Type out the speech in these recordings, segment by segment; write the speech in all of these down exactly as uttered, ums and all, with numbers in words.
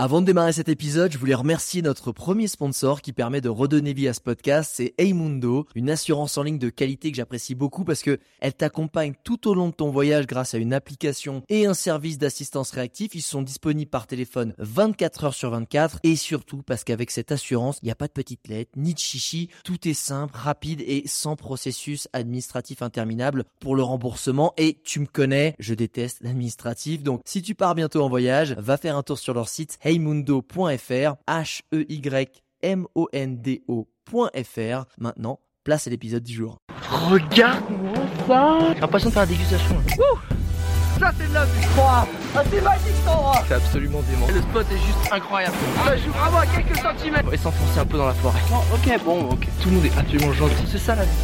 Avant de démarrer cet épisode, je voulais remercier notre premier sponsor qui permet de redonner vie à ce podcast, c'est Heymundo, une assurance en ligne de qualité que j'apprécie beaucoup parce que elle t'accompagne tout au long de ton voyage grâce à une application et un service d'assistance réactif. Ils sont disponibles par téléphone vingt-quatre heures sur vingt-quatre et surtout parce qu'avec cette assurance, il n'y a pas de petites lettres, ni de chichi, tout est simple, rapide et sans processus administratif interminable pour le remboursement. Et tu me connais, je déteste l'administratif, donc si tu pars bientôt en voyage, va faire un tour sur leur site heymundo point f r, H E Y M O N D O point F R. Maintenant, place à l'épisode du jour. Regarde-moi ça. J'ai l'impression de faire la dégustation. Ouh, ça c'est de la vue. Ah, c'est magique cet endroit. C'est absolument dément. Le spot est juste incroyable. Ça joue vraiment à quelques centimètres. On va s'enfoncer un peu dans la forêt. Oh, ok, bon, ok. Tout le monde est absolument gentil. C'est ça la vie.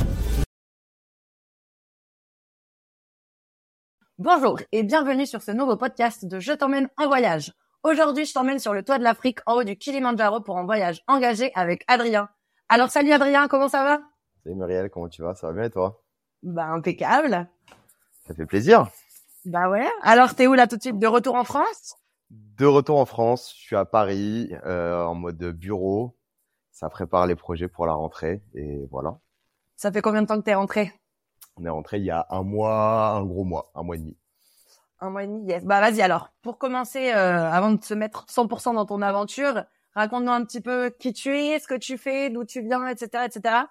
Bonjour et bienvenue sur ce nouveau podcast de Je t'emmène en voyage. Aujourd'hui, je t'emmène sur le toit de l'Afrique, en haut du Kilimandjaro pour un voyage engagé avec Adrien. Alors salut Adrien, comment ça va? Salut Muriel, comment tu vas? Ça va bien et toi? Bah impeccable. Ça fait plaisir. Bah ouais. Alors t'es où là tout de suite? De retour en France? De retour en France, je suis à Paris, euh, en mode bureau. Ça prépare les projets pour la rentrée et voilà. Ça fait combien de temps que t'es rentré? On est rentré il y a un mois, un gros mois, un mois et demi. Un mois et demi, yes. Bah vas-y alors, pour commencer, euh, avant de se mettre cent pour cent dans ton aventure, raconte-nous un petit peu qui tu es, ce que tu fais, d'où tu viens, et cetera, et cetera.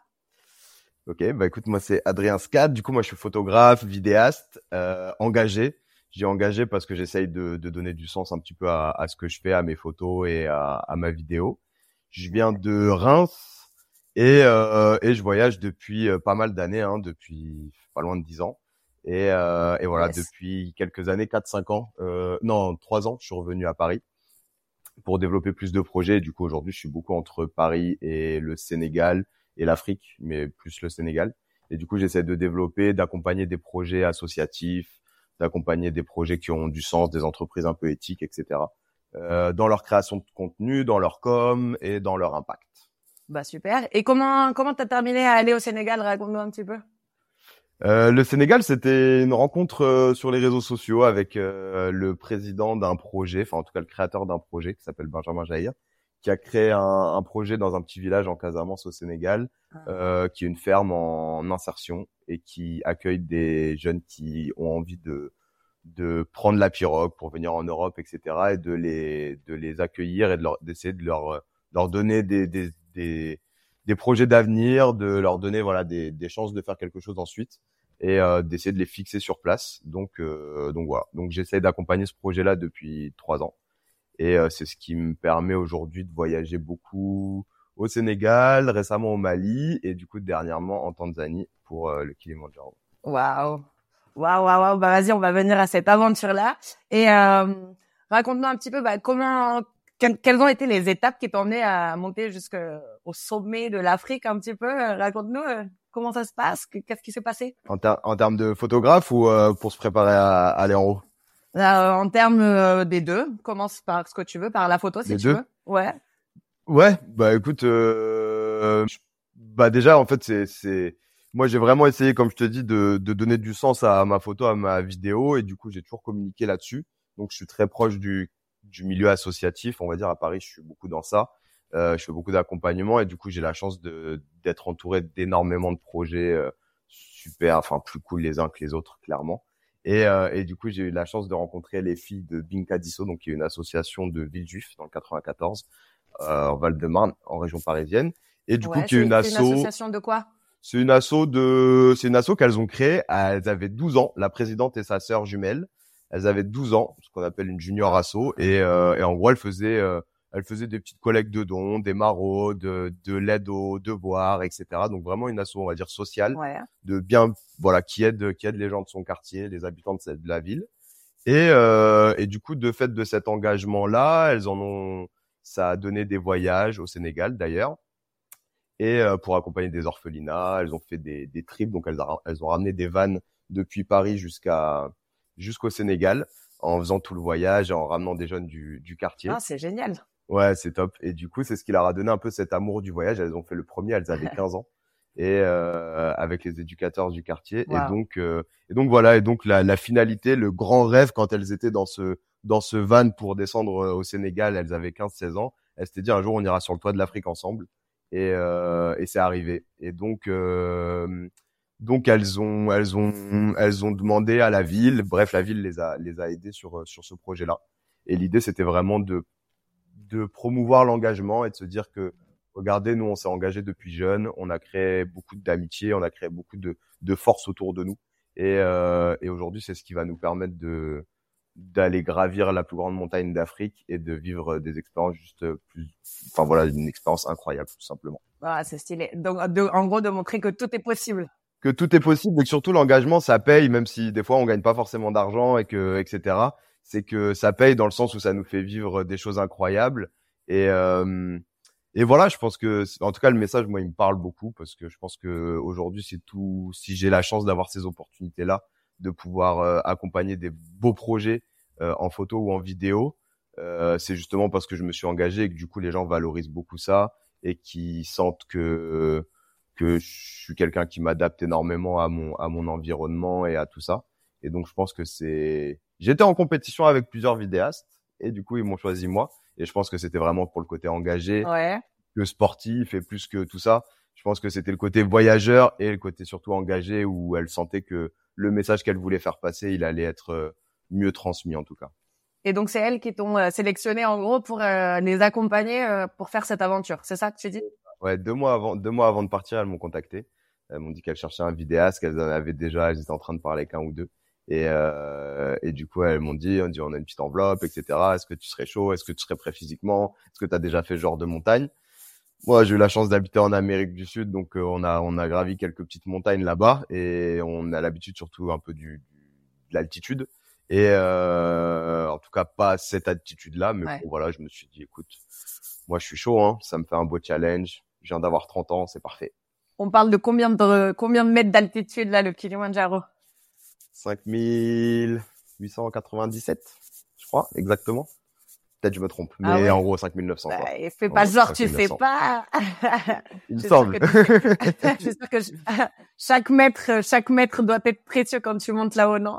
Ok, bah écoute, moi c'est Adrien Scad. Du coup, moi je suis photographe, vidéaste, euh, engagé. Je dis engagé parce que j'essaye de, de donner du sens un petit peu à, à ce que je fais, à mes photos et à, à ma vidéo. Je viens de Reims et, euh, et je voyage depuis euh, pas mal d'années, hein, depuis pas loin de dix ans. Et, euh, et voilà, yes. Depuis quelques années, quatre cinq ans, euh, non, trois ans, je suis revenu à Paris pour développer plus de projets. Et du coup, aujourd'hui, je suis beaucoup entre Paris et le Sénégal et l'Afrique, mais plus le Sénégal. Et du coup, j'essaie de développer, d'accompagner des projets associatifs, d'accompagner des projets qui ont du sens, des entreprises un peu éthiques, et cetera, euh, dans leur création de contenu, dans leur com et dans leur impact. Bah super. Et comment comment t'as terminé à aller au Sénégal? Raconte-nous un petit peu. Euh, le Sénégal, c'était une rencontre euh, sur les réseaux sociaux avec euh, le président d'un projet, enfin en tout cas le créateur d'un projet qui s'appelle Benjamin Jair, qui a créé un, un projet dans un petit village en Casamance au Sénégal, ah. euh, qui est une ferme en, en insertion et qui accueille des jeunes qui ont envie de de prendre la pirogue pour venir en Europe, et cetera, et de les de les accueillir et de leur d'essayer de leur leur donner des des des des projets d'avenir, de leur donner voilà des, des chances de faire quelque chose ensuite et euh, d'essayer de les fixer sur place. Donc euh, donc voilà. Donc j'essaie d'accompagner ce projet-là depuis trois ans et euh, c'est ce qui me permet aujourd'hui de voyager beaucoup au Sénégal, récemment au Mali et du coup dernièrement en Tanzanie pour euh, le Kilimandjaro. Waouh, waouh, waouh, waouh. Bah vas-y, on va venir à cette aventure-là et euh, raconte-nous un petit peu bah, comment. Quelles ont été les étapes qui t'ont amené à monter jusqu'au sommet de l'Afrique un petit peu? Raconte-nous euh, comment ça se passe, qu'est-ce qui s'est passé? En, ter- en termes de photographe ou euh, pour se préparer à, à aller en haut? euh, En termes euh, des deux. Commence par ce que tu veux, par la photo si les tu deux veux. Ouais. Ouais, bah écoute, euh, bah déjà en fait c'est c'est moi j'ai vraiment essayé comme je te dis de de donner du sens à ma photo, à ma vidéo et du coup j'ai toujours communiqué là-dessus. Donc je suis très proche du du milieu associatif, on va dire à Paris, je suis beaucoup dans ça. Euh, je fais beaucoup d'accompagnement et du coup j'ai la chance de d'être entouré d'énormément de projets euh, super, enfin plus cool les uns que les autres clairement. Et euh, et du coup j'ai eu la chance de rencontrer les filles de Binkadisso, donc qui est une association de Villejuif dans le quatre-vingt-quatorze, euh, en Val-de-Marne, en région parisienne. Et du ouais, coup qui est une asso. C'est une association de quoi? C'est une asso de, c'est une asso qu'elles ont créée. Elles avaient douze ans, la présidente et sa sœur jumelle. Elles avaient douze ans, ce qu'on appelle une junior asso, et, euh, et en gros, elles faisaient, euh, elles faisaient des petites collectes de dons, des maraudes, de, de l'aide aux devoirs, et cetera. Donc vraiment une asso, on va dire sociale, ouais. de bien, voilà, qui aide, qui aide les gens de son quartier, les habitants de, cette, de la ville. Et, euh, et du coup, de fait de cet engagement-là, elles en ont, ça a donné des voyages au Sénégal d'ailleurs, et euh, pour accompagner des orphelinats, elles ont fait des, des trips, donc elles, a, elles ont ramené des vannes depuis Paris jusqu'à jusqu'au Sénégal en faisant tout le voyage et en ramenant des jeunes du, du quartier. Ah, c'est génial. Ouais, c'est top. Et du coup, c'est ce qui leur a donné un peu cet amour du voyage. Elles ont fait le premier, elles avaient quinze ans. Et euh, avec les éducateurs du quartier. Wow. Et donc, euh, et donc voilà. Et donc la, la finalité, le grand rêve quand elles étaient dans ce dans ce van pour descendre au Sénégal. Elles avaient quinze seize ans. Elles s'étaient dit un jour on ira sur le toit de l'Afrique ensemble. Et, euh, et c'est arrivé. Et donc, euh, donc elles ont, elles ont, elles ont demandé à la ville. Bref, la ville les a, les a aidées sur sur ce projet-là. Et l'idée, c'était vraiment de de promouvoir l'engagement et de se dire que, regardez, nous, on s'est engagés depuis jeune, on a créé beaucoup d'amitié, on a créé beaucoup de de force autour de nous. Et, euh, et aujourd'hui, c'est ce qui va nous permettre de d'aller gravir la plus grande montagne d'Afrique et de vivre des expériences juste plus, enfin voilà, une expérience incroyable tout simplement. Ah, c'est stylé. Donc, de, en gros, de montrer que tout est possible. Que tout est possible et que surtout l'engagement, ça paye, même si des fois on gagne pas forcément d'argent et que, et cetera. C'est que ça paye dans le sens où ça nous fait vivre des choses incroyables. Et, euh, et voilà, je pense que, en tout cas, le message, moi, il me parle beaucoup parce que je pense que aujourd'hui, c'est tout, si j'ai la chance d'avoir ces opportunités-là, de pouvoir euh, accompagner des beaux projets euh, en photo ou en vidéo, euh, c'est justement parce que je me suis engagé et que du coup, les gens valorisent beaucoup ça et qui sentent que, euh, que je suis quelqu'un qui m'adapte énormément à mon, à mon environnement et à tout ça. Et donc, je pense que c'est, j'étais en compétition avec plusieurs vidéastes et du coup, ils m'ont choisi moi. Et je pense que c'était vraiment pour le côté engagé, ouais. que sportif et plus que tout ça. Je pense que c'était le côté voyageur et le côté surtout engagé où elle sentait que le message qu'elle voulait faire passer, il allait être mieux transmis en tout cas. Et donc, c'est elles qui t'ont euh, sélectionné en gros pour euh, les accompagner euh, pour faire cette aventure. C'est ça que tu dis? Ouais, deux mois avant, deux mois avant de partir, elles m'ont contacté. Elles m'ont dit qu'elles cherchaient un vidéaste, qu'elles en avaient déjà, elles étaient en train de parler avec un ou deux. Et, euh, et du coup, elles m'ont dit, on dit, on a une petite enveloppe, et cetera. Est-ce que tu serais chaud? Est-ce que tu serais prêt physiquement? Est-ce que tu as déjà fait ce genre de montagne? Moi, j'ai eu la chance d'habiter en Amérique du Sud, donc euh, on a on a gravi quelques petites montagnes là-bas et on a l'habitude surtout un peu du, du de l'altitude. Et euh, en tout cas pas cette altitude-là, mais ouais. bon, voilà, je me suis dit, écoute, moi je suis chaud, hein, ça me fait un beau challenge. Je viens d'avoir trente ans, c'est parfait. On parle de combien de combien de mètres d'altitude là, le Kilimandjaro? cinq mille huit cent quatre-vingt-dix-sept, je crois, exactement. Peut-être je me trompe, mais ah ouais. en gros cinq mille neuf cents. Bah, et fais pas genre tu sais pas. Il me semble. Je suis sûr que je... chaque mètre, chaque mètre doit être précieux quand tu montes là-haut, non?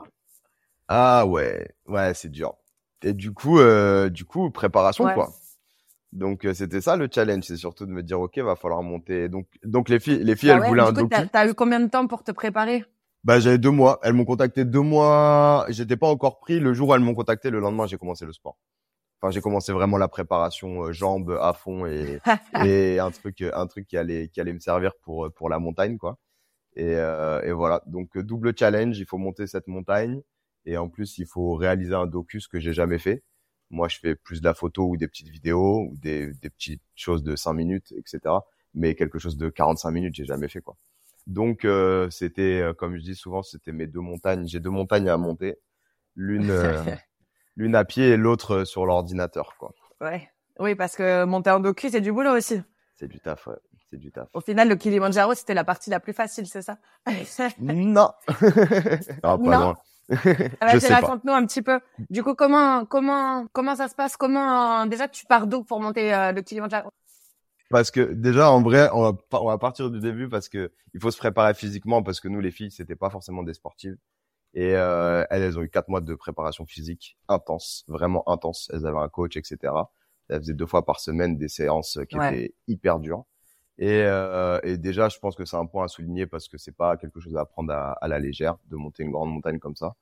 Ah ouais, ouais, c'est dur. Et du coup, euh, du coup, préparation ouais. quoi. Donc euh, c'était ça le challenge, c'est surtout de me dire ok, va falloir monter. Donc donc les filles, les filles, ah elles ouais, voulaient du un coup, docu. T'as, t'as eu combien de temps pour te préparer? Bah j'avais deux mois. Elles m'ont contacté deux mois. J'étais pas encore pris. Le jour où elles m'ont contacté, le lendemain j'ai commencé le sport. Enfin j'ai commencé vraiment la préparation euh, jambes à fond et et un truc un truc qui allait qui allait me servir pour pour la montagne quoi. Et euh, et voilà. Donc double challenge, il faut monter cette montagne et en plus il faut réaliser un docu ce que j'ai jamais fait. Moi, je fais plus de la photo ou des petites vidéos ou des, des petites choses de cinq minutes, et cetera. Mais quelque chose de quarante-cinq minutes, j'ai jamais fait, quoi. Donc, euh, c'était, euh, comme je dis souvent, c'était mes deux montagnes. J'ai deux montagnes à monter. L'une, euh, l'une à pied et l'autre sur l'ordinateur, quoi. Ouais. Oui, parce que monter en docu, c'est du boulot aussi. C'est du taf, ouais. C'est du taf. Au final, le Kilimandjaro, c'était la partie la plus facile, c'est ça? Non. Ah, pas non. loin. Ah bah, raconte-nous un petit peu. Du coup, comment comment comment ça se passe? Comment déjà tu pars d'où pour monter euh, le Kilimandjaro? Parce que déjà en vrai, on va on va partir du début parce que il faut se préparer physiquement parce que nous les filles c'était pas forcément des sportives et euh, elles elles ont eu quatre mois de préparation physique intense, vraiment intense. Elles avaient un coach, et cetera. Elles faisaient deux fois par semaine des séances qui ouais. étaient hyper dures. Et, euh, et déjà, je pense que c'est un point à souligner parce que c'est pas quelque chose à prendre à, à la légère de monter une grande montagne comme ça.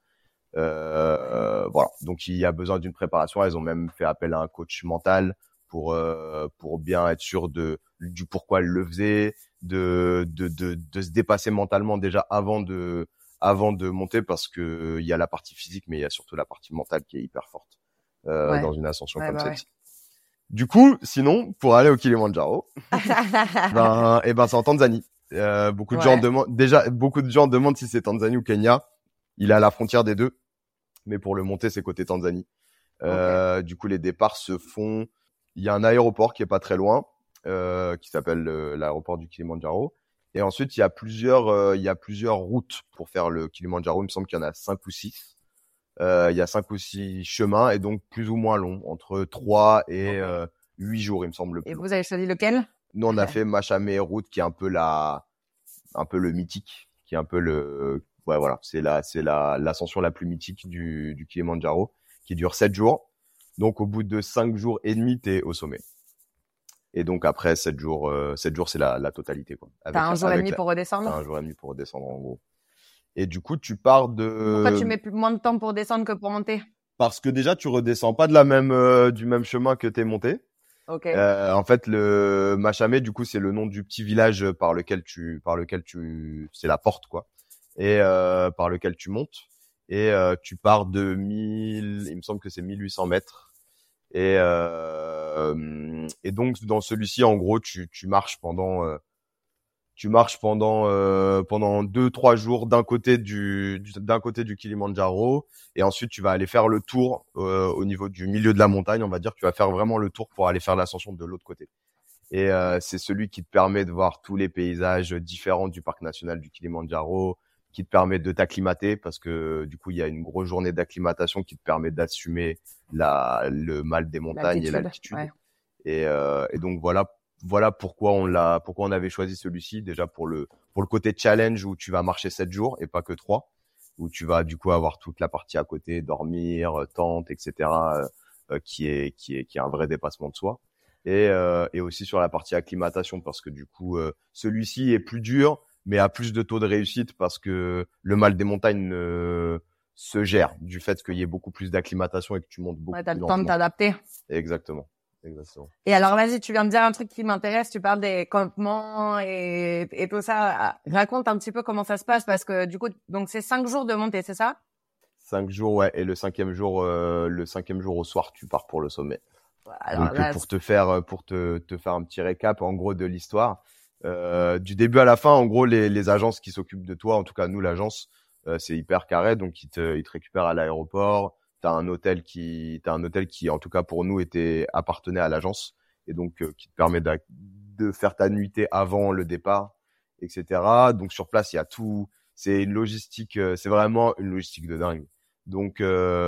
Euh, voilà. Donc, il y a besoin d'une préparation. Elles ont même fait appel à un coach mental pour euh, pour bien être sûr de du pourquoi elles le faisaient, de de de de se dépasser mentalement déjà avant de avant de monter parce que il y a la partie physique, mais il y a surtout la partie mentale qui est hyper forte euh, ouais. dans une ascension ouais, comme bah celle-ci. Ouais. Du coup, sinon, pour aller au Kilimandjaro, ben, et ben, c'est en Tanzanie. Euh, beaucoup de ouais. gens demandent, déjà, beaucoup de gens demandent si c'est Tanzanie ou Kenya. Il est à la frontière des deux. Mais pour le monter, c'est côté Tanzanie. Euh, okay. Du coup, les départs se font, il y a un aéroport qui est pas très loin, euh, qui s'appelle euh, l'aéroport du Kilimandjaro. Et ensuite, il y a plusieurs, euh, il y a plusieurs routes pour faire le Kilimandjaro. Il me semble qu'il y en a cinq ou six. Euh, il y a cinq ou six chemins et donc plus ou moins longs, entre trois et euh, huit jours, il me semble. Et vous avez choisi lequel? Nous, on a fait Machame route, qui est un peu la, un peu le mythique, qui est un peu le, ouais, voilà, c'est la, c'est la, l'ascension la plus mythique du, du Kilimandjaro, qui dure sept jours. Donc, au bout de cinq jours et demi, t'es au sommet. Et donc, après sept jours, euh, sept jours, c'est la, la totalité, quoi. Avec, t'as un jour et demi la, pour redescendre? T'as un jour et demi pour redescendre, en gros. Et du coup, tu pars de... Pourquoi tu mets plus, moins de temps pour descendre que pour monter? Parce que déjà, tu redescends pas de la même, euh, du même chemin que t'es monté. Ok. Euh, en fait, le Machamé, du coup, c'est le nom du petit village par lequel tu, par lequel tu, c'est la porte, quoi. Et, euh, par lequel tu montes. Et, euh, tu pars de mille, il me semble que c'est mille huit cents mètres. Et, euh, et donc, dans celui-ci, en gros, tu, tu marches pendant, euh, tu marches pendant euh, pendant deux trois jours d'un côté du, du d'un côté du Kilimandjaro et ensuite tu vas aller faire le tour euh, au niveau du milieu de la montagne, on va dire que tu vas faire vraiment le tour pour aller faire l'ascension de l'autre côté. Et euh, c'est celui qui te permet de voir tous les paysages différents du parc national du Kilimandjaro, qui te permet de t'acclimater parce que du coup il y a une grosse journée d'acclimatation qui te permet d'assumer la le mal des montagnes l'altitude, et l'altitude. Ouais. Et, euh, et donc voilà. Voilà pourquoi on l'a, pourquoi on avait choisi celui-ci. Déjà pour le, pour le côté challenge où tu vas marcher sept jours et pas que trois, où tu vas du coup avoir toute la partie à côté, dormir, tente, et cetera, euh, qui est, qui est, qui est un vrai dépassement de soi. Et, euh, et aussi sur la partie acclimatation parce que du coup, euh, celui-ci est plus dur, mais a plus de taux de réussite parce que le mal des montagnes euh, se gère du fait qu'il y ait beaucoup plus d'acclimatation et que tu montes beaucoup. Ouais, t'as le temps de t'adapter. Exactement. Exactement. Et alors, vas-y, tu viens de dire un truc qui m'intéresse. Tu parles des campements et, et tout ça. Raconte un petit peu comment ça se passe parce que du coup, donc c'est cinq jours de montée, c'est ça? Cinq jours, ouais. Et le cinquième jour, euh, le cinquième jour au soir, tu pars pour le sommet. Alors, donc, là, pour te faire, pour te, te faire un petit récap, en gros, de l'histoire, euh, du début à la fin, en gros, les, les agences qui s'occupent de toi, en tout cas, nous, l'agence, euh, c'est hyper carré. Donc, ils te, ils te récupèrent à l'aéroport. T'as un hôtel qui, t'as un hôtel qui, en tout cas pour nous, était appartenait à l'agence et donc euh, qui te permet de, de faire ta nuitée avant le départ, et cetera. Donc sur place, il y a tout. C'est une logistique, euh, c'est vraiment une logistique de dingue. Donc,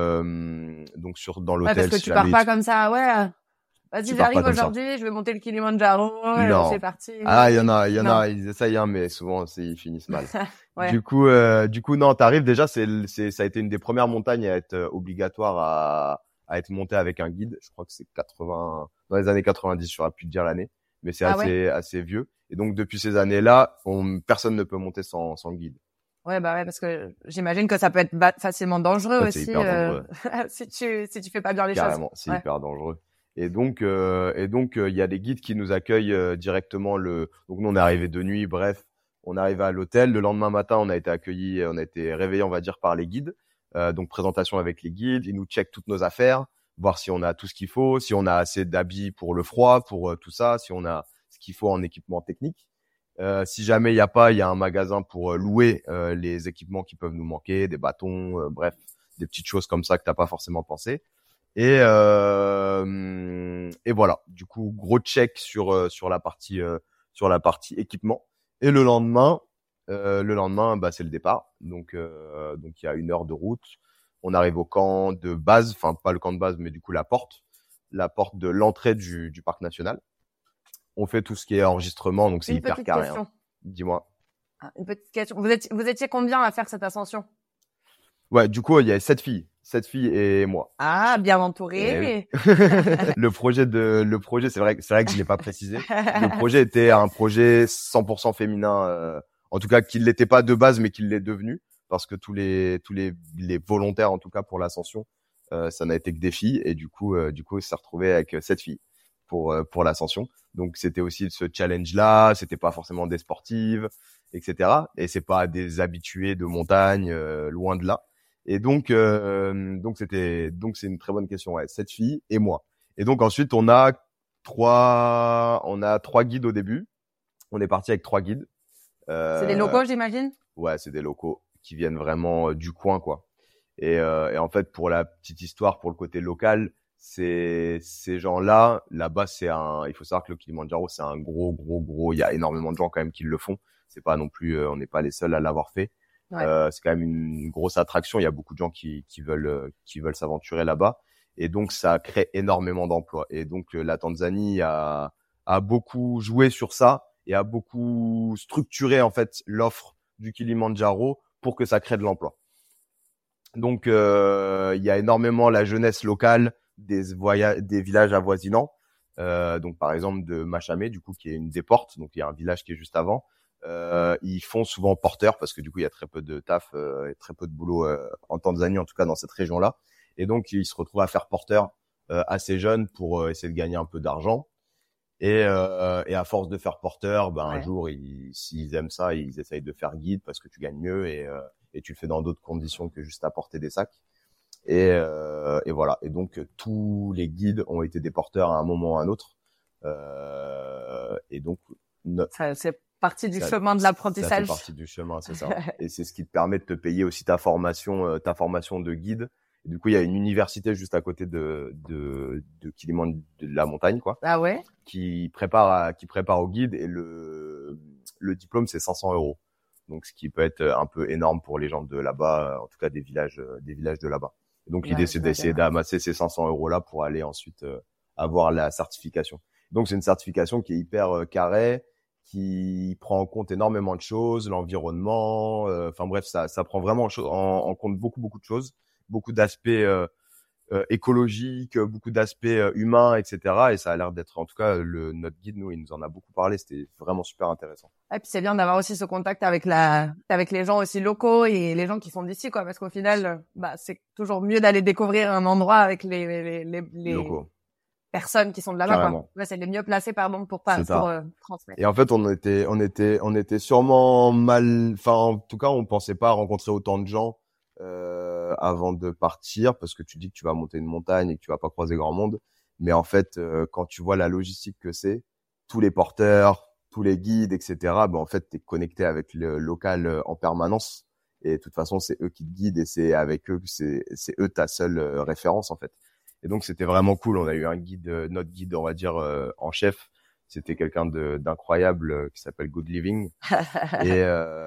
euh, donc sur dans l'hôtel. Ouais, parce que si tu pars pas comme ça, ouais. Vas-y, j'arrive aujourd'hui, ça. je vais monter le Kilimandjaro, c'est parti. Ah, il y en a, il y en non. a, ils essayent, hein, mais souvent, ils finissent mal. Ouais. Du coup, euh, du coup, non, t'arrives déjà, c'est, c'est, ça a été une des premières montagnes à être obligatoire à, à être montée avec un guide. Je crois que c'est quatre-vingts, dans les années quatre-vingt-dix, je saurais plus te dire l'année, mais c'est ah assez, ouais. assez vieux. Et donc, depuis ces années-là, on, personne ne peut monter sans, sans guide. Ouais, bah ouais, parce que j'imagine que ça peut être facilement dangereux ouais, aussi, c'est hyper dangereux. Euh, si tu, si tu fais pas bien les Carrément, choses. Carrément, c'est ouais. hyper dangereux. Et donc, euh, et donc, il euh, y a des guides qui nous accueillent euh, directement le. Donc nous, on est arrivé de nuit. Bref, on est arrivé à l'hôtel. Le lendemain matin, on a été accueillis, on a été réveillés, on va dire, par les guides. Euh, donc présentation avec les guides. Ils nous checkent toutes nos affaires, voir si on a tout ce qu'il faut, si on a assez d'habits pour le froid, pour euh, tout ça, si on a ce qu'il faut en équipement technique. Euh, si jamais il y a pas, il y a un magasin pour euh, louer euh, les équipements qui peuvent nous manquer, des bâtons, euh, bref, des petites choses comme ça que t'as pas forcément pensé. Et euh, et voilà. Du coup, gros check sur euh, sur la partie euh, sur la partie équipement. Et le lendemain, euh, le lendemain, bah c'est le départ. Donc euh, donc il y a une heure de route. On arrive au camp de base, enfin pas le camp de base, mais du coup la porte, la porte de l'entrée du du parc national. On fait tout ce qui est enregistrement, donc c'est une hyper carré. Hein. Dis-moi. Ah, une petite question. Vous étiez vous étiez combien à faire cette ascension? Ouais, du coup il y a sept filles. Sept filles et moi. Ah, bien entouré. Oui. le projet de, le projet, c'est vrai, c'est vrai que je l'ai pas précisé. Le projet était un projet cent pour cent féminin, euh, en tout cas qu'il l'était pas de base, mais qu'il l'est devenu, parce que tous les, tous les, les volontaires, en tout cas pour l'ascension, euh, ça n'a été que des filles, et du coup, euh, du coup, il s'est retrouvé avec sept filles pour, euh, pour l'ascension. Donc c'était aussi ce challenge-là, c'était pas forcément des sportives, et cetera. Et c'est pas des habitués de montagne, euh, loin de là. Et donc, euh, donc c'était, donc c'est une très bonne question. Ouais, sept filles et moi. Et donc ensuite, on a trois, on a trois guides au début. On est parti avec trois guides. Euh, c'est des locaux, j'imagine. Ouais, c'est des locaux qui viennent vraiment euh, du coin, quoi. Et, euh, et en fait, pour la petite histoire, pour le côté local, c'est ces gens-là. Là-bas, c'est un. Il faut savoir que le Kilimandjaro, c'est un gros, gros, gros. Il y a énormément de gens quand même qui le font. C'est pas non plus, euh, on n'est pas les seuls à l'avoir fait. Ouais. Euh, c'est quand même une grosse attraction. Il y a beaucoup de gens qui, qui veulent, euh, qui veulent s'aventurer là-bas. Et donc, ça crée énormément d'emplois. Et donc, euh, la Tanzanie a, a beaucoup joué sur ça et a beaucoup structuré, en fait, l'offre du Kilimandjaro pour que ça crée de l'emploi. Donc, euh, il y a énormément la jeunesse locale des voyages, des villages avoisinants. Euh, donc, par exemple, de Machamé, du coup, qui est une des portes. Donc, il y a un village qui est juste avant. Euh, ils font souvent porteur parce que du coup, il y a très peu de taf euh, et très peu de boulot euh, en Tanzanie, en tout cas dans cette région-là. Et donc, ils se retrouvent à faire porteur euh, assez jeunes pour euh, essayer de gagner un peu d'argent. Et, euh, et à force de faire porteur, ben, ouais. un jour, ils, s'ils aiment ça, ils essayent de faire guide parce que tu gagnes mieux et, euh, et tu le fais dans d'autres conditions que juste à porter des sacs. Et, euh, et voilà. Et donc, tous les guides ont été des porteurs à un moment ou à un autre. Euh, et donc, no- ça, c'est partie du ça, chemin de l'apprentissage. Ça fait partie du chemin, c'est ça. Et c'est ce qui te permet de te payer aussi ta formation, euh, ta formation de guide. Et du coup, il y a une université juste à côté de de de Kilimandjaro, de la montagne, quoi. Ah ouais. Qui prépare à, qui prépare au guide et le le diplôme c'est cinq cents euros. Donc ce qui peut être un peu énorme pour les gens de là-bas, en tout cas des villages des villages de là-bas. Et donc ouais, l'idée c'est d'essayer bien. d'amasser ces cinq cents euros là pour aller ensuite euh, avoir la certification. Donc c'est une certification qui est hyper euh, carrée, qui prend en compte énormément de choses, l'environnement, enfin euh, bref, ça ça prend vraiment en, en compte beaucoup beaucoup de choses, beaucoup d'aspects euh, euh, écologiques, beaucoup d'aspects euh, humains, et cetera. Et ça a l'air d'être, en tout cas, le notre guide, nous, il nous en a beaucoup parlé. C'était vraiment super intéressant. Et puis c'est bien d'avoir aussi ce contact avec la, avec les gens aussi locaux et les gens qui sont d'ici, quoi, parce qu'au final, bah c'est toujours mieux d'aller découvrir un endroit avec les les les, les... locaux. personnes qui sont de là-bas, quoi. Ouais, c'est les mieux placés, pardon, pour pas pour euh, transmettre. Et en fait, on était, on était, on était sûrement mal. Enfin, en tout cas, on pensait pas rencontrer autant de gens euh, avant de partir, parce que tu dis que tu vas monter une montagne et que tu vas pas croiser grand monde. Mais en fait, euh, quand tu vois la logistique que c'est, tous les porteurs, tous les guides, et cetera. Ben en fait, t'es connecté avec le local en permanence. Et de toute façon, c'est eux qui te guident et c'est avec eux que c'est, c'est eux ta seule référence en fait. Et donc c'était vraiment cool. On a eu un guide, notre guide, on va dire euh, en chef. C'était quelqu'un de d'incroyable euh, qui s'appelle Good Living. et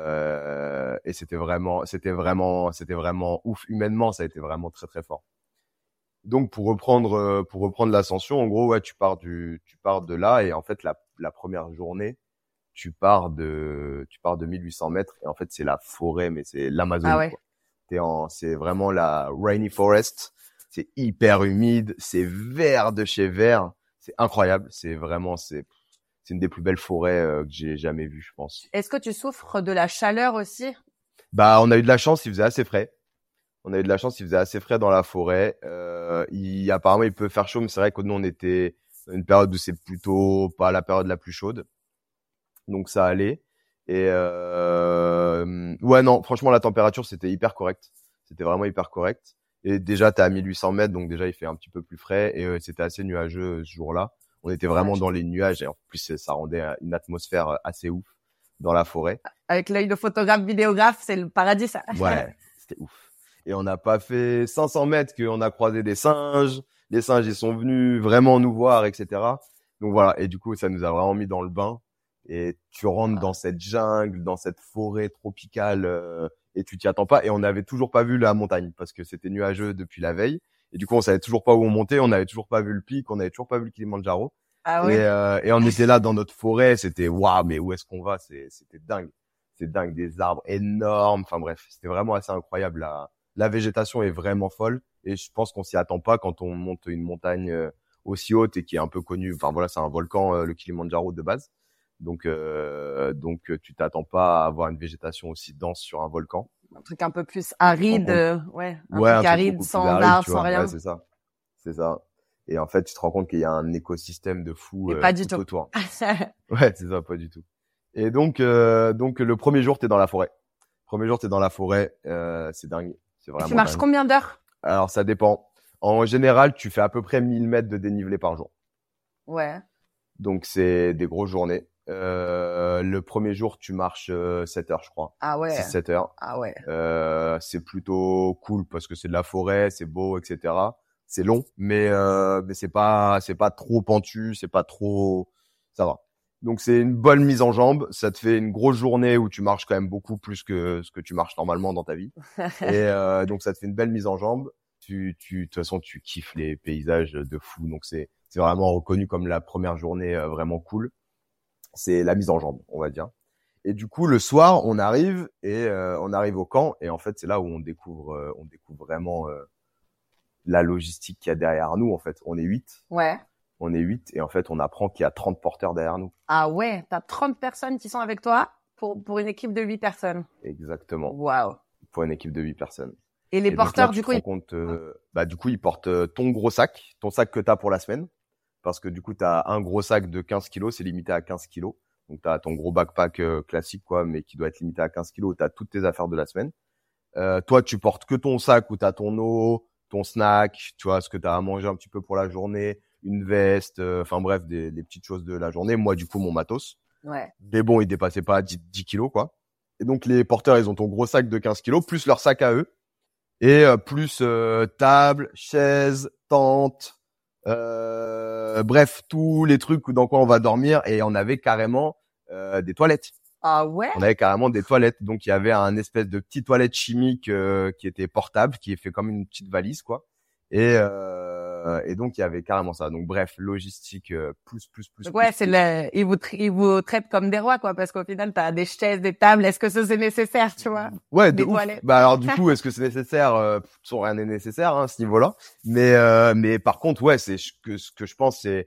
euh, et c'était vraiment, c'était vraiment, c'était vraiment ouf. Humainement, ça a été vraiment très très fort. Donc pour reprendre, euh, pour reprendre l'ascension, en gros, ouais, tu pars du, tu pars de là et en fait la la première journée, tu pars de, tu pars de mille huit cents mètres et en fait c'est la forêt, mais c'est l'Amazonie. Ah ouais. Quoi. T'es en, c'est vraiment la rainy forest. C'est hyper humide, c'est vert de chez vert, c'est incroyable, c'est vraiment c'est c'est une des plus belles forêts euh, que j'ai jamais vues, je pense. Est-ce que tu souffres de la chaleur aussi? Bah, on a eu de la chance, il faisait assez frais. On a eu de la chance, il faisait assez frais dans la forêt. Euh, il apparemment il peut faire chaud, mais c'est vrai que nous on était dans une période où c'est plutôt pas la période la plus chaude. Donc ça allait. Et euh, ouais non, franchement la température c'était hyper correct. C'était vraiment hyper correct. Et déjà, t'es à mille huit cents mètres, donc déjà, il fait un petit peu plus frais. Et euh, c'était assez nuageux ce jour-là. On était vraiment dans les nuages. Et en plus, ça rendait une atmosphère assez ouf dans la forêt. Avec l'œil de photographe, vidéographe, c'est le paradis, ça. Ouais, c'était ouf. Et on n'a pas fait cinq cents mètres qu'on a croisé des singes. Les singes, ils sont venus vraiment nous voir, et cetera. Donc voilà. Et du coup, ça nous a vraiment mis dans le bain. Et tu rentres dans cette jungle, dans cette forêt tropicale, euh, et tu t'y attends pas. Et on n'avait toujours pas vu la montagne parce que c'était nuageux depuis la veille. Et du coup, on savait toujours pas où on montait, on n'avait toujours pas vu le pic, on n'avait toujours pas vu le Kilimandjaro. Ah ouais. Et, euh, et on était là dans notre forêt, c'était waouh, mais où est-ce qu'on va? C'est, c'était dingue, c'est dingue, des arbres énormes. Enfin bref, c'était vraiment assez incroyable. La, la végétation est vraiment folle. Et je pense qu'on s'y attend pas quand on monte une montagne euh, aussi haute et qui est un peu connue. Enfin voilà, c'est un volcan, euh, le Kilimandjaro de base. Donc, euh, donc tu t'attends pas à avoir une végétation aussi dense sur un volcan. Un truc un peu plus aride, euh, ouais, un ouais, truc un aride, truc sans aride, arbres, sans rien. Ouais, c'est ça, c'est ça. Et en fait, tu te rends compte qu'il y a un écosystème de fou euh, pas du tout, tout autour. Ouais, c'est ça, pas du tout. Et donc, euh, donc le premier jour, t'es dans la forêt. Premier jour, t'es dans la forêt, euh, c'est dingue, c'est vraiment. Et tu marches dingue. Combien d'heures? Alors, ça dépend. En général, tu fais à peu près mille mètres de dénivelé par jour. Ouais. Donc, c'est des grosses journées. Euh, le premier jour, tu marches euh, sept heures, je crois. Ah ouais. six sept heures. Ah ouais. Euh, c'est plutôt cool parce que c'est de la forêt, c'est beau, et cetera. C'est long, mais euh, mais c'est pas c'est pas trop pentu, c'est pas trop, ça va. Donc c'est une bonne mise en jambe. Ça te fait une grosse journée où tu marches quand même beaucoup plus que ce que tu marches normalement dans ta vie. Et euh, donc ça te fait une belle mise en jambe. Tu tu de toute façon tu kiffes les paysages de fou. Donc c'est c'est vraiment reconnu comme la première journée euh, vraiment cool. C'est la mise en jambe, on va dire. Et du coup, le soir, on arrive et euh, on arrive au camp et en fait, c'est là où on découvre, euh, on découvre vraiment euh, la logistique qu'il y a derrière nous. En fait, on est huit. Ouais. On est huit et en fait, on apprend qu'il y a trente porteurs derrière nous. Ah ouais, t'as trente personnes qui sont avec toi pour pour une équipe de huit personnes. Exactement. Waouh. Pour une équipe de huit personnes. Et les et porteurs, donc là, du tu coup, te ils... rends compte, euh, bah du coup, ils portent euh, ton gros sac, ton sac que t'as pour la semaine, parce que du coup, t'as un gros sac de quinze kilos, c'est limité à quinze kilos. Donc t'as ton gros backpack euh, classique quoi, mais qui doit être limité à quinze kilos. T'as toutes tes affaires de la semaine. Euh, toi, tu portes que ton sac où t'as ton eau, ton snack, tu vois, ce que t'as à manger un petit peu pour la journée, une veste, euh, enfin bref, des, des petites choses de la journée. Moi, du coup, mon matos. Ouais. Mais bon, il dépassait pas dix, dix kilos quoi. Et donc les porteurs, ils ont ton gros sac de quinze kilos plus leur sac à eux. Et euh, plus euh, table, chaise, tente, euh, bref, tous les trucs dans quoi on va dormir. Et on avait carrément euh, des toilettes. Ah ouais? On avait carrément des toilettes. Donc, il y avait un espèce de petit toilette chimique euh, qui était portable, qui est fait comme une petite valise, quoi. Et, euh, et donc, il y avait carrément ça. Donc, bref, logistique euh, plus, plus, plus. Donc ouais, plus, c'est plus. le, ils vous, tra- ils vous traitent comme des rois, quoi, parce qu'au final, t'as des chaises, des tables. Est-ce que ça c'est nécessaire, tu vois? Ouais, de Des ouf. toilettes. Bah alors du coup, est-ce que c'est nécessaire euh, pff, rien n'est nécessaire hein, à ce niveau-là. Mais euh, mais par contre, ouais, c'est ce que ce que je pense, c'est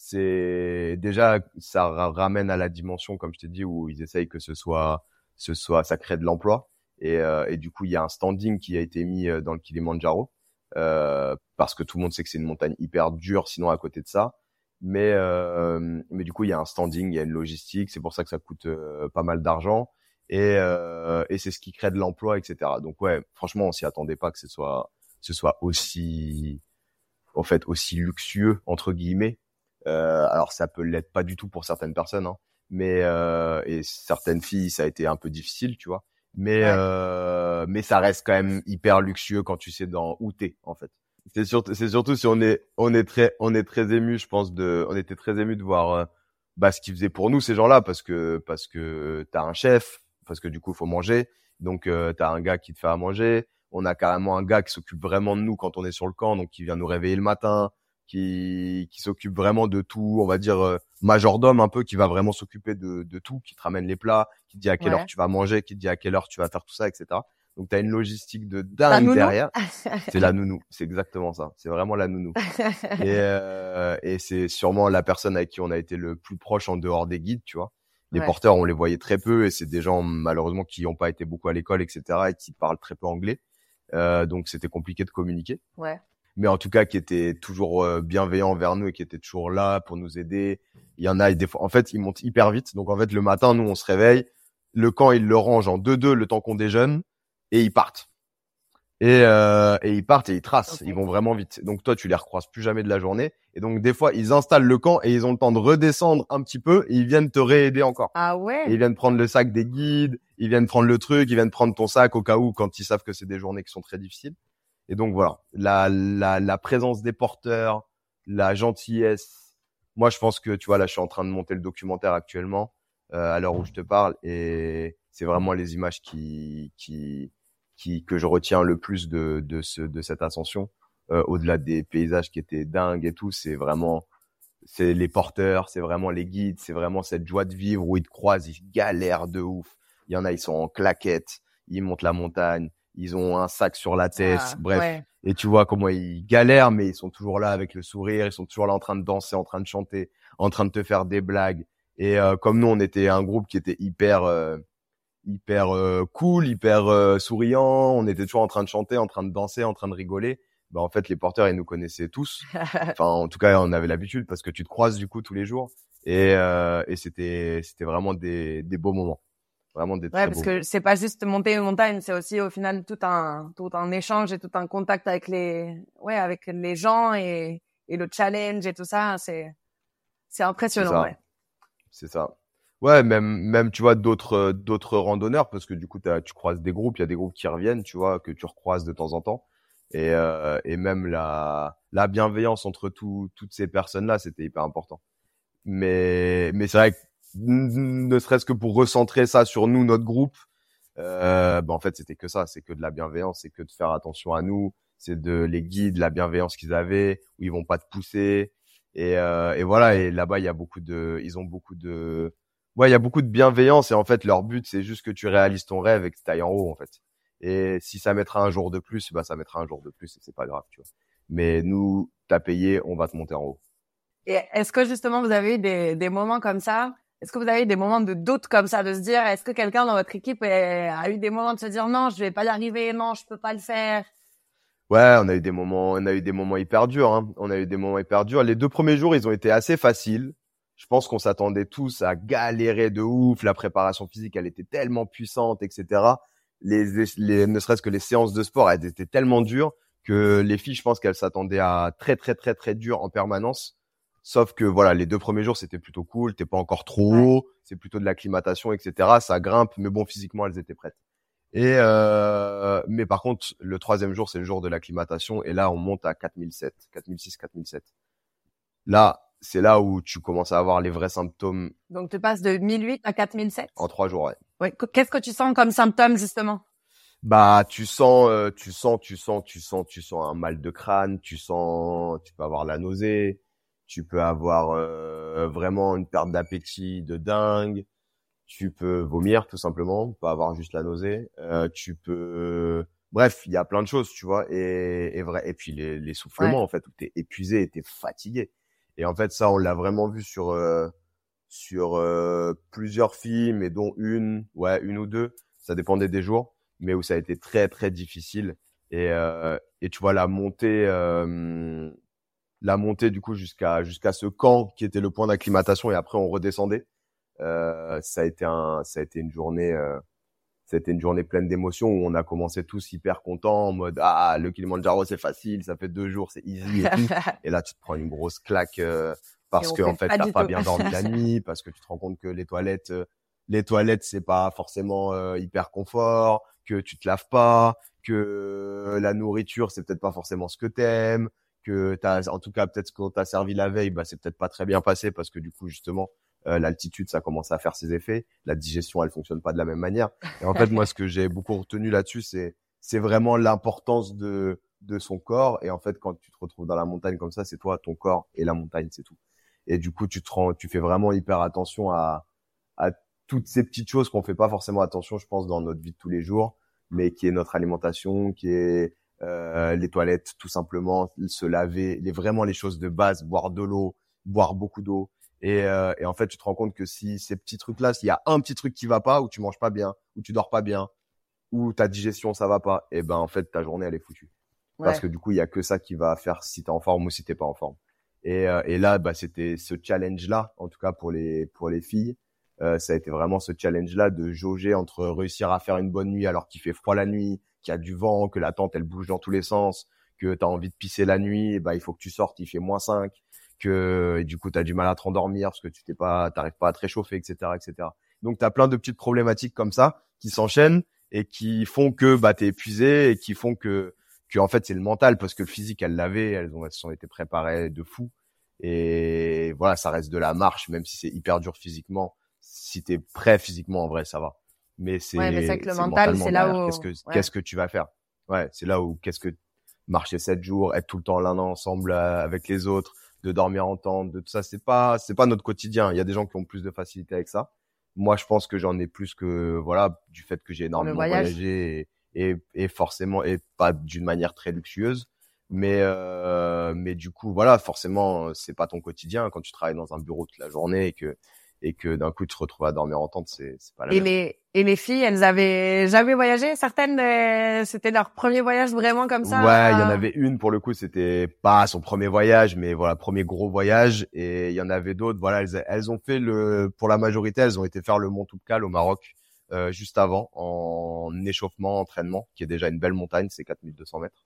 c'est déjà ça ra- ramène à la dimension, comme je t'ai dit, où ils essayent que ce soit ce soit ça crée de l'emploi. Et euh, et du coup, il y a un standing qui a été mis euh, dans le Kilimandjaro euh, parce que tout le monde sait que c'est une montagne hyper dure. Sinon, à côté de ça. Mais euh, mais du coup, il y a un standing, il y a une logistique. C'est pour ça que ça coûte euh, pas mal d'argent. Et, euh, et c'est ce qui crée de l'emploi, et cetera. Donc ouais, franchement, on s'y attendait pas que ce soit, ce soit aussi, en fait, aussi luxueux entre guillemets. Euh, alors ça peut l'être pas du tout pour certaines personnes, hein, mais euh, et certaines filles, ça a été un peu difficile, tu vois. Mais Ouais. euh, mais ça reste quand même hyper luxueux quand tu sais dans où t'es, en fait. C'est surtout, c'est surtout si on est, on est très, on est très ému, je pense de, on était très ému de voir euh, bah ce qu'ils faisaient pour nous ces gens-là, parce que parce que t'as un chef. Parce que du coup, il faut manger. Donc, euh, tu as un gars qui te fait à manger. On a carrément un gars qui s'occupe vraiment de nous quand on est sur le camp, donc qui vient nous réveiller le matin, qui qui s'occupe vraiment de tout, on va dire euh, majordome un peu, qui va vraiment s'occuper de de tout, qui te ramène les plats, qui te dit à quelle Ouais. heure tu vas manger, qui te dit à quelle heure tu vas faire tout ça, et cetera. Donc, tu as une logistique de La dingue nounou? derrière. C'est la nounou, c'est exactement ça. C'est vraiment la nounou. Et, euh, et c'est sûrement la personne avec qui on a été le plus proche en dehors des guides, tu vois. Les Ouais. porteurs, on les voyait très peu et c'est des gens malheureusement qui n'ont pas été beaucoup à l'école, et cetera et qui parlent très peu anglais. Euh, donc c'était compliqué de communiquer. Ouais. Mais en tout cas, qui étaient toujours euh, bienveillants envers nous et qui étaient toujours là pour nous aider. Il y en a, des fois, en fait, ils montent hyper vite. Donc en fait, le matin, nous, on se réveille. Le camp, ils le rangent en deux deux le temps qu'on déjeune et ils partent. Et, euh, et ils partent et ils tracent. Ok. Ils vont vraiment vite. Donc toi, tu les recroises plus jamais de la journée. Et donc des fois, ils installent le camp et ils ont le temps de redescendre un petit peu et ils viennent te réaider encore. Ah Et ouais? ils viennent prendre le sac des guides, ils viennent prendre le truc, ils viennent prendre ton sac au cas où quand ils savent que c'est des journées qui sont très difficiles. Et donc voilà, la la la présence des porteurs, la gentillesse. Moi, je pense que tu vois là, je suis en train de monter le documentaire actuellement euh, à l'heure où je te parle et c'est vraiment les images qui qui qui que je retiens le plus de de ce de cette ascension. Euh, au-delà des paysages qui étaient dingues et tout, c'est vraiment c'est les porteurs, c'est vraiment les guides, c'est vraiment cette joie de vivre où ils te croisent, ils galèrent de ouf. Il y en a, ils sont en claquettes, ils montent la montagne, ils ont un sac sur la tête, Ah, bref. ouais. Et tu vois comment ils galèrent, mais ils sont toujours là avec le sourire, ils sont toujours là en train de danser, en train de chanter, en train de te faire des blagues. Et euh, comme nous, on était un groupe qui était hyper, euh, hyper euh, cool, hyper euh, souriant, on était toujours en train de chanter, en train de danser, en train de rigoler. Bah en fait, les porteurs, ils nous connaissaient tous. Enfin, en tout cas, on avait l'habitude parce que tu te croises du coup tous les jours. Et, euh, et c'était, c'était vraiment des, des beaux moments. Vraiment des très Ouais, parce beaux que moments. c'est pas juste monter une montagne, c'est aussi au final tout un tout un échange et tout un contact avec les ouais avec les gens et et le challenge et tout ça, c'est c'est C'est impressionnant, ça. ouais. C'est ça. Ouais, même, même, tu vois, d'autres, d'autres randonneurs, parce que du coup, t'as, tu croises des groupes, il y a des groupes qui reviennent, tu vois, que tu recroises de temps en temps. Et, euh, et même la, la bienveillance entre tout, toutes ces personnes-là, c'était hyper important. Mais, mais c'est vrai que, n- ne serait-ce que pour recentrer ça sur nous, notre groupe, euh, bah, en fait, c'était que ça, c'est que de la bienveillance, c'est que de faire attention à nous, c'est de les guides, la bienveillance qu'ils avaient, où ils vont pas te pousser. Et, euh, et voilà, et là-bas, il y a beaucoup de, ils ont beaucoup de, ouais, il y a beaucoup de bienveillance et en fait, leur but, c'est juste que tu réalises ton rêve et que tu ailles en haut, en fait. Et si ça mettra un jour de plus, bah, ça mettra un jour de plus et c'est pas grave, tu vois. Mais nous, t'as payé, on va te monter en haut. Et est-ce que justement, vous avez eu des, des moments comme ça? Est-ce que vous avez eu des moments de doute comme ça, de se dire, est-ce que quelqu'un dans votre équipe est- a eu des moments de se dire, non, je vais pas y arriver, non, je peux pas le faire? Ouais, on a eu des moments, on a eu des moments hyper durs, hein. On a eu des moments hyper durs. Les deux premiers jours, ils ont été assez faciles. Je pense qu'on s'attendait tous à galérer de ouf. La préparation physique, elle était tellement puissante, et cetera. Les, les, les- ne serait-ce que les séances de sport, elles étaient tellement dures que les filles, je pense qu'elles s'attendaient à très, très, très, très dur en permanence. Sauf que voilà, les deux premiers jours, c'était plutôt cool. T'es pas encore trop haut. C'est plutôt de l'acclimatation, et cetera. Ça grimpe, mais bon, physiquement, elles étaient prêtes. Et euh, mais par contre, le troisième jour, c'est le jour de l'acclimatation. Et là, on monte à quatre mille sept, quatre mille six, quatre mille sept. Là, c'est là où tu commences à avoir les vrais symptômes Donc, tu passes de mille huit à quatre mille sept? en trois jours. Ouais. Ouais. Qu'est-ce que tu sens comme symptômes, justement? Bah, tu sens, euh, tu sens, tu sens, tu sens, tu sens un mal de crâne. Tu sens, tu peux avoir la nausée. Tu peux avoir euh, vraiment une perte d'appétit de dingue. Tu peux vomir tout simplement, pas avoir juste la nausée. Euh, tu peux, bref, il y a plein de choses, tu vois. Et, et vrai. Et puis les, l'essoufflement Ouais. en fait, où t'es épuisé, et t'es fatigué. Et en fait, ça, on l'a vraiment vu sur euh, sur euh, plusieurs filles, mais dont une, ouais, une ou deux. Ça dépendait des jours, mais où ça a été très très difficile. Et euh, et tu vois la montée, euh, la montée du coup jusqu'à jusqu'à ce camp qui était le point d'acclimatation, et après on redescendait. Euh, ça a été un, ça a été une journée, euh, ça a été une journée pleine d'émotions où on a commencé tous hyper contents en mode ah le Kilimandjaro c'est facile, ça fait deux jours, c'est easy et tout. Et là tu te prends une grosse claque euh, parce Et on que fait en fait pas t'as du pas tout. bien dormi la nuit, parce que tu te rends compte que les toilettes, euh, les toilettes c'est pas forcément euh, hyper confort, que tu te laves pas, que la nourriture c'est peut-être pas forcément ce que t'aimes, que t'as, en tout cas peut-être ce qu'on t'a servi la veille, bah c'est peut-être pas très bien passé parce que du coup justement Euh, l'altitude, ça commence à faire ses effets. La digestion, elle fonctionne pas de la même manière. Et en fait, moi, ce que j'ai beaucoup retenu là-dessus, c'est c'est vraiment l'importance de de son corps. Et en fait, quand tu te retrouves dans la montagne comme ça, c'est toi, ton corps et la montagne, c'est tout. Et du coup, tu te rends, tu fais vraiment hyper attention à à toutes ces petites choses qu'on fait pas forcément attention, je pense, dans notre vie de tous les jours, mais qui est notre alimentation, qui est euh, les toilettes, tout simplement, se laver, les vraiment les choses de base, boire de l'eau, boire beaucoup d'eau. Et, euh, et en fait, tu te rends compte que si ces petits trucs-là, s'il y a un petit truc qui va pas, ou tu manges pas bien, ou tu dors pas bien, ou ta digestion ça va pas, et ben en fait ta journée elle est foutue. Ouais. Parce que du coup il y a que ça qui va faire si t'es en forme ou si t'es pas en forme. Et, euh, et là, bah c'était ce challenge-là, en tout cas pour les pour les filles, euh, ça a été vraiment ce challenge-là de jauger entre réussir à faire une bonne nuit alors qu'il fait froid la nuit, qu'il y a du vent, que la tente elle bouge dans tous les sens, que t'as envie de pisser la nuit, et bah il faut que tu sortes, il fait moins cinq. Que et du coup t'as du mal à te rendormir parce que tu t'es pas, t'arrives pas à te réchauffer, et cetera, et cetera. Donc t'as plein de petites problématiques comme ça qui s'enchaînent et qui font que bah t'es épuisé et qui font que que en fait c'est le mental parce que le physique elles l'avaient, elles ont elles se sont été préparées de fou et voilà ça reste de la marche même si c'est hyper dur physiquement. Si t'es prêt physiquement en vrai ça va. Mais c'est Ouais, mais c'est que le c'est mental, mentalement c'est là derrière. où- Qu'est-ce que ouais. qu'est-ce que tu vas faire? Ouais, c'est là où qu'est-ce que marcher sept jours, être tout le temps l'un ensemble euh, avec les autres, de dormir en tente, de tout ça, c'est pas c'est pas notre quotidien. Il y a des gens qui ont plus de facilité avec ça. Moi, je pense que j'en ai plus que voilà du fait que j'ai énormément voyage. voyagé et, et et forcément et pas d'une manière très luxueuse, mais euh, mais du coup voilà, forcément c'est pas ton quotidien quand tu travailles dans un bureau toute la journée et que et que d'un coup tu te retrouves à dormir en tente, c'est c'est pas la Et même. les, et les filles, elles avaient jamais voyagé? Certaines, euh, c'était leur premier voyage vraiment comme ça? Ouais, il y en euh, avait une pour le coup, c'était pas son premier voyage, mais voilà, premier gros voyage. Et il y en avait d'autres, voilà, elles, elles ont fait le, pour la majorité, elles ont été faire le Mont Toubkal au Maroc euh, juste avant, en échauffement, entraînement, qui est déjà une belle montagne, c'est quatre mille deux cents mètres.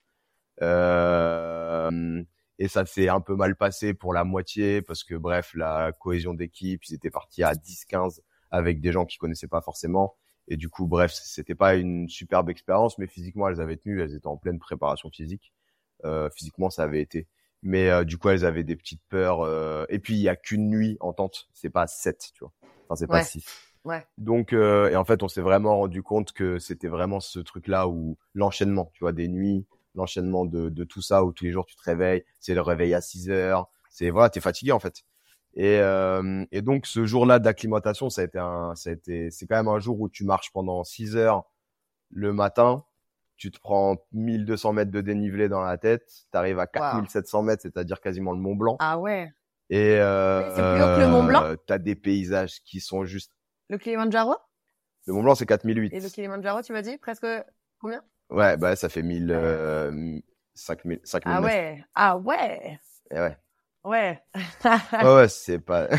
Euh, et ça s'est un peu mal passé pour la moitié parce que bref, la cohésion d'équipe, ils étaient partis à dix quinze avec des gens qu'ils connaissaient pas forcément. Et du coup, bref, c'était pas une superbe expérience, mais physiquement, elles avaient tenu, elles étaient en pleine préparation physique. Euh, physiquement, ça avait été. Mais euh, du coup, elles avaient des petites peurs. Euh... Et puis, il y a qu'une nuit en tente, c'est pas sept, tu vois. Enfin, c'est pas Ouais. six. Ouais. Donc, euh, et en fait, on s'est vraiment rendu compte que c'était vraiment ce truc-là où l'enchaînement, tu vois, des nuits, l'enchaînement de, de tout ça, où tous les jours tu te réveilles, c'est le réveil à six heures, c'est voilà, t'es fatigué en fait. Et, euh, et donc ce jour-là d'acclimatation, ça a été un, ça a été, c'est quand même un jour où tu marches pendant six heures le matin, tu te prends mille deux cents mètres de dénivelé dans la tête, t'arrives à quatre mille sept cents mètres, c'est-à-dire quasiment le Mont Blanc. Ah ouais. Et euh, c'est plus haut que le Mont Blanc. Euh, t'as des paysages qui sont juste. Le Kilimandjaro? Le Mont Blanc c'est quatre mille huit. Et le Kilimandjaro, tu m'as dit presque combien? Ouais, bah ça fait mille, euh, cinq mille, cinq mille. Ah ouais, ah ouais. Et ouais. Ouais. ouais, ouais, c'est pas.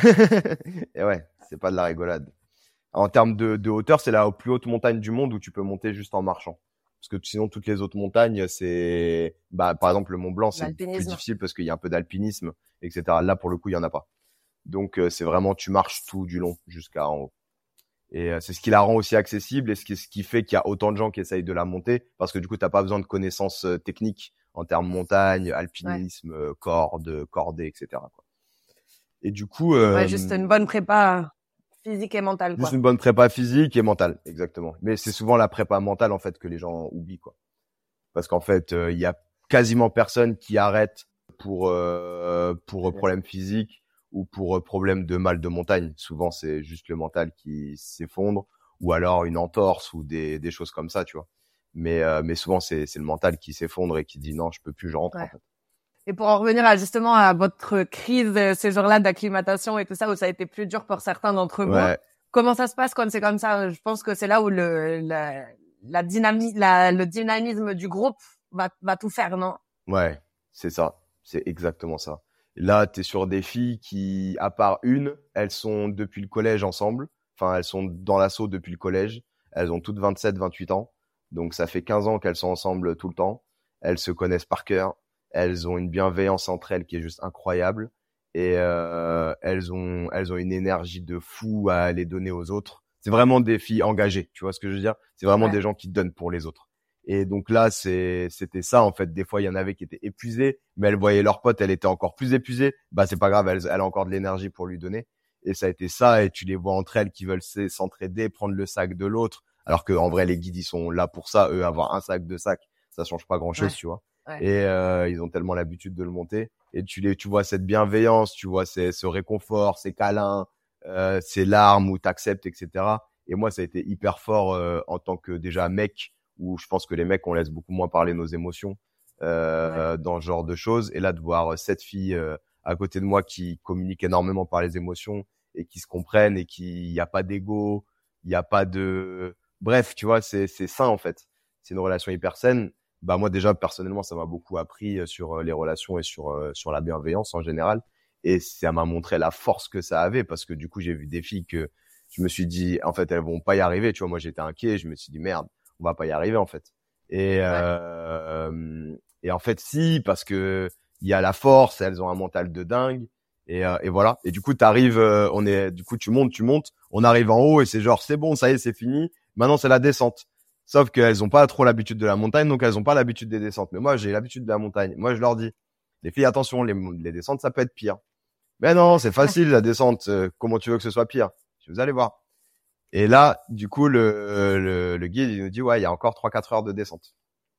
Et ouais, c'est pas de la rigolade. En termes de, de hauteur, c'est la plus haute montagne du monde où tu peux monter juste en marchant. Parce que sinon, toutes les autres montagnes, c'est, bah, par exemple, le Mont Blanc, c'est plus difficile parce qu'il y a un peu d'alpinisme, et cetera. Là, pour le coup, il y en a pas. Donc, euh, c'est vraiment, tu marches tout du long jusqu'à en haut. Et euh, c'est ce qui la rend aussi accessible et ce qui, ce qui fait qu'il y a autant de gens qui essayent de la monter parce que du coup, t'as pas besoin de connaissances euh, techniques en termes montagne, alpinisme, ouais. corde, cordée, et cetera. Quoi. Et du coup, euh, ouais, juste une bonne prépa physique et mentale. Quoi. Juste une bonne prépa physique et mentale, exactement. Mais c'est souvent la prépa mentale en fait que les gens oublient, quoi. Parce qu'en fait, il euh, y a quasiment personne qui arrête pour euh, pour problème physique ou pour problème de mal de montagne. Souvent, c'est juste le mental qui s'effondre ou alors une entorse ou des des choses comme ça, tu vois. Mais euh, mais souvent, c'est c'est le mental qui s'effondre et qui dit non, je peux plus, je rentre, ouais. En fait. Et pour en revenir à justement à votre crise ces jours-là d'acclimatation et tout ça où ça a été plus dur pour certains d'entre vous, ouais. Comment ça se passe quand c'est comme ça? Je pense que c'est là où le la, la dynamique la le dynamisme du groupe va va tout faire, non? Ouais, c'est ça, c'est exactement ça. Là, t'es sur des filles qui, à part une, elles sont depuis le collège ensemble. Enfin, elles sont dans l'assaut depuis le collège. Elles ont toutes vingt-sept, vingt-huit ans. Donc, ça fait quinze ans qu'elles sont ensemble tout le temps. Elles se connaissent par cœur. Elles ont une bienveillance entre elles qui est juste incroyable. Et euh, elles ont elles ont une énergie de fou à les donner aux autres. C'est vraiment des filles engagées, tu vois ce que je veux dire? C'est vraiment ouais. Des gens qui donnent pour les autres. Et donc là, c'est c'était ça en fait. Des fois, il y en avait qui étaient épuisés, mais elles voyaient leur pote, elle était encore plus épuisée. Bah c'est pas grave, elle, elle a encore de l'énergie pour lui donner. Et ça a été ça. Et tu les vois entre elles qui veulent s'entraider, prendre le sac de l'autre. Alors que en vrai, les guides ils sont là pour ça. Eux, avoir un sac, deux sacs, ça change pas grand chose, ouais. Tu vois. Ouais. Et euh, ils ont tellement l'habitude de le monter. Et tu les, tu vois cette bienveillance, tu vois ces, ce réconfort, ces câlins, euh, ces larmes où t'acceptes, et cetera. Et moi, ça a été hyper fort euh, en tant que déjà mec, où je pense que les mecs, on laisse beaucoup moins parler nos émotions euh, ouais. dans ce genre de choses. Et là, de voir cette fille euh, à côté de moi qui communique énormément par les émotions et qui se comprennent et qui, y a pas d'ego, il y a pas de, bref, tu vois, c'est c'est sain en fait. C'est une relation hyper saine. Bah moi déjà personnellement ça m'a beaucoup appris sur les relations et sur sur la bienveillance en général et ça m'a montré la force que ça avait parce que du coup j'ai vu des filles que je me suis dit en fait elles vont pas y arriver, tu vois, moi j'étais inquiet, je me suis dit merde, on va pas y arriver en fait. Et ouais. euh, et en fait si parce que il y a la force, elles ont un mental de dingue et euh, et voilà. Et du coup t'arrives euh, on est du coup tu montes, tu montes, on arrive en haut et c'est genre c'est bon, ça y est, c'est fini. Maintenant c'est la descente. Sauf qu'elles ont pas trop l'habitude de la montagne, donc elles ont pas l'habitude des descentes. Mais moi, j'ai l'habitude de la montagne. Moi, je leur dis, les filles, attention, les, les descentes, ça peut être pire. Mais non, c'est facile, la descente. Euh, comment tu veux que ce soit pire? Vous allez voir. Et là, du coup, le, le, le guide, il nous dit, ouais, il y a encore trois quatre heures de descente.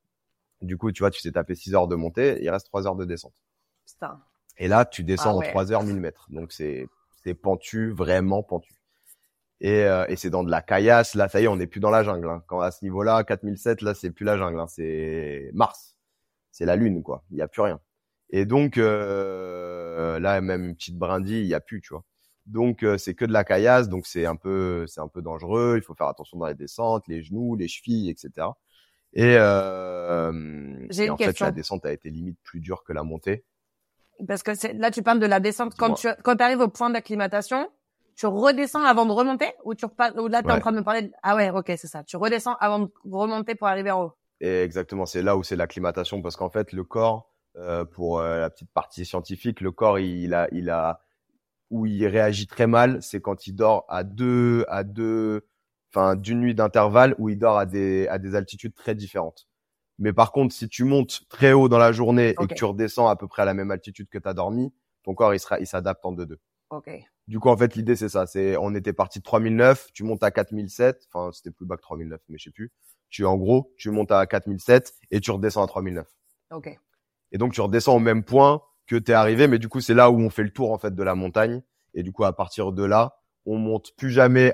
Du coup, tu vois, tu t'es tapé six heures de montée, il reste trois heures de descente. Putain. Et là, tu descends ah ouais. en trois heures mille mètres. Donc, c'est, c'est pentu, vraiment pentu. Et, euh, et c'est dans de la caillasse. Là, ça y est, on n'est plus dans la jungle. Hein. Quand à ce niveau-là, quatre mille sept, là, c'est plus la jungle. Hein. C'est Mars. C'est la Lune, quoi. Il y a plus rien. Et donc, euh, là, même une petite brindille, il y a plus, tu vois. Donc, euh, c'est que de la caillasse. Donc, c'est un peu, c'est un peu dangereux. Il faut faire attention dans les descentes, les genoux, les chevilles, et cetera. Et, euh, J'ai et une en question. fait, la descente a été limite plus dure que la montée. Parce que c'est, là, tu parles de la descente. Quand tu, quand tu arrives au point d'acclimatation, tu redescends avant de remonter ou tu repars, ou là, t'es ouais. en train de me parler de... Ah ouais, ok, c'est ça. Tu redescends avant de remonter pour arriver en haut. Et exactement, c'est là où c'est l'acclimatation parce qu'en fait, le corps, euh, pour euh, la petite partie scientifique, le corps, il, il a, il a, où il réagit très mal, c'est quand il dort à deux, à deux, enfin, d'une nuit d'intervalle où il dort à des, à des altitudes très différentes. Mais par contre, si tu montes très haut dans la journée okay. et que tu redescends à peu près à la même altitude que t'as dormi, ton corps, il sera, il s'adapte en deux-deux. Ok. Du coup, en fait, l'idée, c'est ça. C'est, on était parti de trois mille neuf, tu montes à quatre mille sept. Enfin, c'était plus bas que trois mille neuf, mais je sais plus. Tu, en gros, tu montes à quatre mille sept et tu redescends à trois mille neuf. Ok. Et donc, tu redescends au même point que t'es arrivé, mais du coup, c'est là où on fait le tour, en fait, de la montagne. Et du coup, à partir de là, on monte plus jamais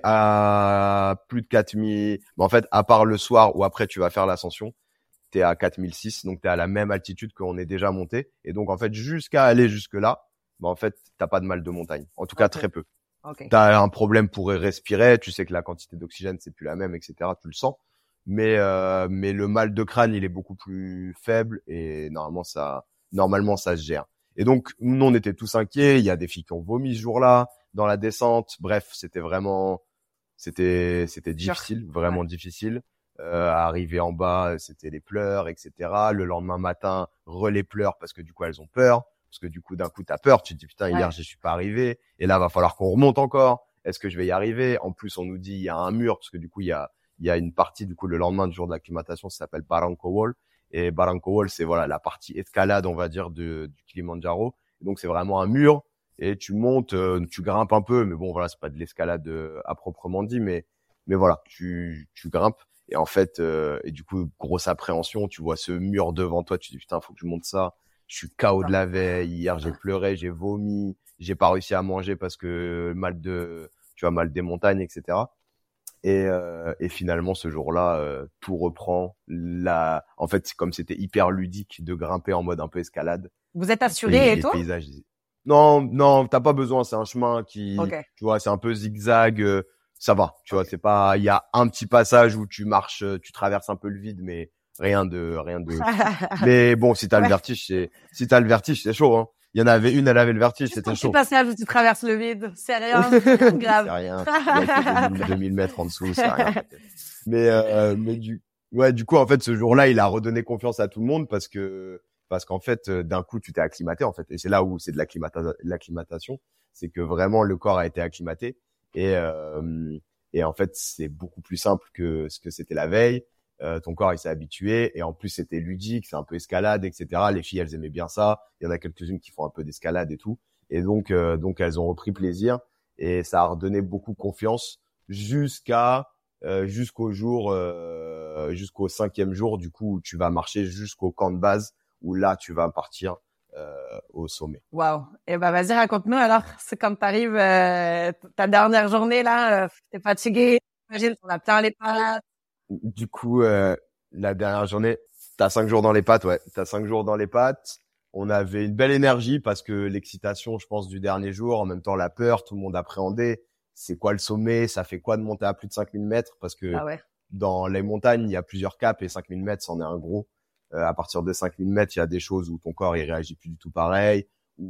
à plus de quatre mille. Mais en fait, à part le soir où après tu vas faire l'ascension, t'es à quatre mille six, donc t'es à la même altitude qu'on est déjà monté. Et donc, en fait, jusqu'à aller jusque-là, bah, en fait, t'as pas de mal de montagne. En tout cas, okay. très peu. Okay. T'as un problème pour respirer, tu sais que la quantité d'oxygène, c'est plus la même, et cetera. Tu le sens. Mais, euh, mais le mal de crâne, il est beaucoup plus faible et normalement, ça, normalement, ça se gère. Et donc, nous, on était tous inquiets. Il y a des filles qui ont vomi ce jour-là dans la descente. Bref, c'était vraiment, c'était, c'était difficile, vraiment ouais. difficile. Euh, arriver en bas, c'était les pleurs, et cetera. Le lendemain matin, relais pleurs parce que du coup, elles ont peur. Parce que du coup, d'un coup, t'as peur. Tu te dis, putain, hier, ouais. je suis pas arrivé. Et là, va falloir qu'on remonte encore. Est-ce que je vais y arriver? En plus, on nous dit, il y a un mur parce que du coup, il y a, il y a une partie, du coup, le lendemain du jour de l'acclimatation, ça s'appelle Barranco Wall. Et Barranco Wall, c'est voilà la partie escalade, on va dire, de, du Kilimanjaro. Et donc, c'est vraiment un mur. Et tu montes, euh, tu grimpes un peu. Mais bon, voilà, c'est pas de l'escalade euh, à proprement dit. Mais, mais voilà, tu, tu grimpes. Et en fait, euh, et du coup, grosse appréhension. Tu vois ce mur devant toi. Tu te dis, putain, faut que je monte ça. Je suis K O de la veille. Hier, j'ai pleuré, j'ai vomi. J'ai pas réussi à manger parce que mal de, tu vois, mal des montagnes, et cetera. Et, euh, et finalement, ce jour-là, euh, tout reprend. La... En fait, comme c'était hyper ludique de grimper en mode un peu escalade. Vous êtes assuré et, et tout paysages... Non, non, t'as pas besoin. C'est un chemin qui, okay. tu vois, c'est un peu zigzag. Euh, ça va, tu okay. vois. C'est pas. Il y a un petit passage où tu marches, tu traverses un peu le vide, mais rien de, rien de. Mais bon, si t'as ouais. le vertige, c'est, si t'as le vertige, c'est chaud. Hein. Il y en avait une, elle avait le vertige, Juste c'était un chaud. petit passage où tu traverses le vide, c'est rien, c'est grave. C'est rien. Il y a deux mille mètres en dessous, c'est rien. Mais, euh, mais du, ouais, du coup, en fait, ce jour-là, il a redonné confiance à tout le monde parce que, parce qu'en fait, d'un coup, tu t'es acclimaté, en fait. Et c'est là où c'est de l'acclimata- l'acclimatation. C'est que vraiment, le corps a été acclimaté. Et, euh, et en fait, c'est beaucoup plus simple que ce que c'était la veille. Euh, ton corps il s'est habitué et en plus c'était ludique, c'est un peu escalade, et cetera. Les filles elles aimaient bien ça. Il y en a quelques-unes qui font un peu d'escalade et tout. Et donc euh, donc elles ont repris plaisir et ça a redonné beaucoup confiance jusqu'à euh, jusqu'au jour euh, jusqu'au cinquième jour du coup où tu vas marcher jusqu'au camp de base où là tu vas partir euh, au sommet. Waouh. Et ben vas-y raconte-nous alors. C'est quand t'arrives euh, ta dernière journée là, euh, t'es fatigué, j'imagine, on a plein les pattes. Du coup, euh, la dernière journée, t'as cinq jours dans les pattes, ouais. T'as cinq jours dans les pattes. On avait une belle énergie parce que l'excitation, je pense, du dernier jour, en même temps la peur, tout le monde appréhendait. C'est quoi le sommet? Ça fait quoi de monter à plus de cinq mille mètres? Parce que ah ouais. dans les montagnes, il y a plusieurs caps et cinq mille mètres, c'en est un gros. Euh, à partir de cinq mille mètres, il y a des choses où ton corps, il réagit plus du tout pareil,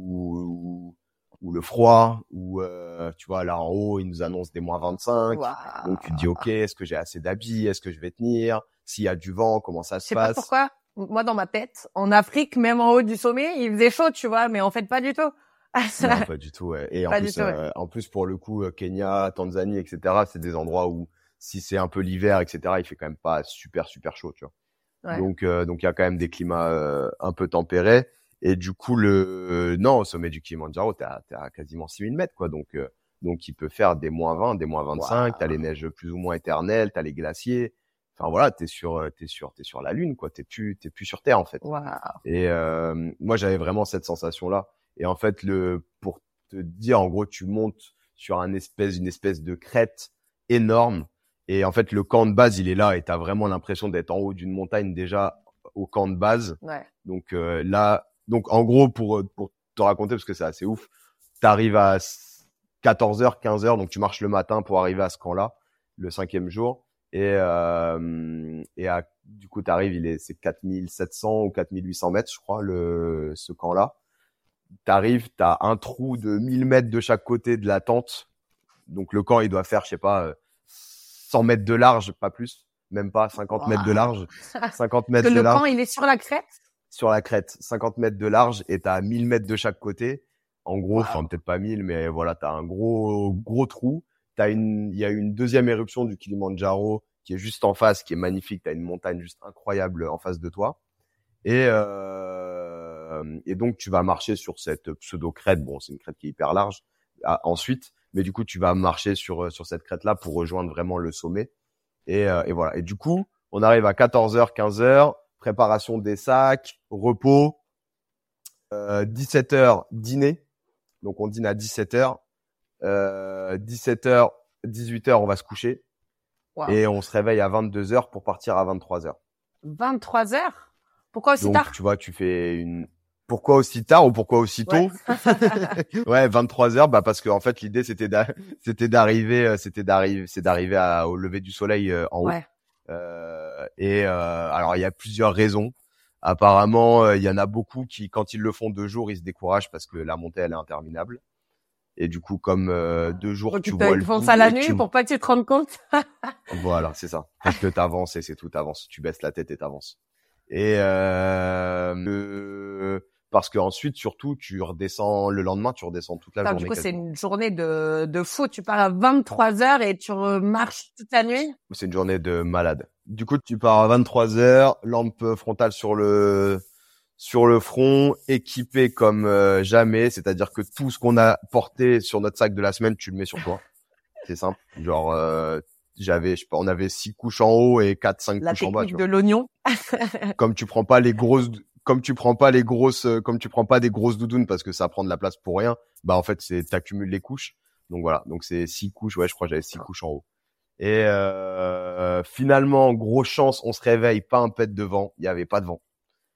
ou ou le froid, ou euh, tu vois là en haut ils nous annoncent des moins vingt-cinq, wow. Donc tu te dis ok, est-ce que j'ai assez d'habits, est-ce que je vais tenir, s'il y a du vent, comment ça se passe? Je sais pas pourquoi, moi dans ma tête, en Afrique, même en haut du sommet, il faisait chaud, tu vois, mais en fait pas du tout. Non, pas du tout, ouais. Et en pas plus, tout, ouais. euh, en plus pour le coup, Kenya, Tanzanie, et cetera, c'est des endroits où si c'est un peu l'hiver, et cetera, il fait quand même pas super super chaud, tu vois. Ouais. Donc euh, donc il y a quand même des climats euh, un peu tempérés. Et du coup, le euh, non, au sommet du Kilimanjaro, t'es à, t'es à quasiment six mille mètres, quoi. Donc, euh, donc il peut faire des moins vingt, des moins vingt-cinq. Wow. T'as les neiges plus ou moins éternelles, t'as les glaciers. Enfin voilà, t'es sur, t'es sur, t'es sur la lune, quoi. T'es plus, t'es plus sur Terre, en fait. Wow. Et euh, moi, j'avais vraiment cette sensation-là. Et en fait, le pour te dire, en gros, tu montes sur un espèce, une espèce de crête énorme. Et en fait, le camp de base, il est là, et t'as vraiment l'impression d'être en haut d'une montagne déjà au camp de base. Ouais. Donc euh, là. Donc, en gros, pour, pour te raconter, parce que c'est assez ouf, t'arrives à quatorze heures, quinze heures, donc tu marches le matin pour arriver à ce camp-là, le cinquième jour. Et, euh, et à, du coup, t'arrives, il est, c'est quatre mille sept cents ou quatre mille huit cents mètres, je crois, le, ce camp-là. T'arrives, t'as un trou de mille mètres de chaque côté de la tente. Donc, le camp, il doit faire, je sais pas, cent mètres de large, pas plus, même pas cinquante wow. mètres de large. cinquante mètres que de le large. camp, il est sur la crête? Sur la crête, cinquante mètres de large et t'as mille mètres de chaque côté. En gros, enfin wow. peut-être pas mille, mais voilà, t'as un gros gros trou. T'as une, il y a une deuxième éruption du Kilimanjaro qui est juste en face, qui est magnifique. T'as une montagne juste incroyable en face de toi. Et euh, et donc tu vas marcher sur cette pseudo crête. Bon, c'est une crête qui est hyper large. Ah, ensuite, mais du coup tu vas marcher sur sur cette crête là pour rejoindre vraiment le sommet. Et euh, et voilà. Et du coup, on arrive à quatorze heures, quinze heures. Préparation des sacs, repos, euh, dix-sept heures, dîner. Donc, on dîne à dix-sept heures. euh, dix-sept heures, dix-huit heures, on va se coucher. Wow. Et on se réveille à vingt-deux heures pour partir à vingt-trois heures. vingt-trois heures? Pourquoi aussi Donc, tard? tu vois, tu fais une... Pourquoi aussi tard ou pourquoi aussi tôt? Ouais, ouais vingt-trois heures, bah parce que en fait l'idée c'était d'a... c'était d'arriver, c'était d'arriver, c'est d'arriver à... au lever du soleil euh, en haut. Ouais. Euh, et euh, alors il y a plusieurs raisons. Apparemment, il euh, y en a beaucoup qui, quand ils le font deux jours, ils se découragent parce que la montée elle est interminable. Et du coup, comme euh, deux jours, Donc, tu te, vois ils le font bout ça la et nuit tu... pour pas que tu te rendes compte. Voilà, c'est ça. Parce que t'avances et c'est tout, t'avances. Tu baisses la tête et t'avances. Et euh, le... parce que ensuite, surtout, tu redescends le lendemain, tu redescends toute la Attends, journée. Du coup, quasiment. c'est une journée de de fou. Tu pars à vingt-trois heures et tu marches toute la nuit. C'est une journée de malade. Du coup, tu pars à vingt-trois heures, lampe frontale sur le sur le front, équipé comme euh, jamais, c'est-à-dire que tout ce qu'on a porté sur notre sac de la semaine, tu le mets sur toi. C'est simple. Genre, euh, j'avais, je sais pas, on avait six couches en haut et quatre, cinq La couches en bas. technique de l'oignon. Comme tu prends pas les grosses, comme tu prends pas les grosses, comme tu prends pas des grosses doudounes parce que ça prend de la place pour rien, bah en fait c'est t'accumules les couches. Donc voilà, donc c'est six couches. Ouais, je crois que j'avais six couches en haut. Et euh, finalement, grosse chance, on se réveille, pas un pet de vent, il y avait pas de vent.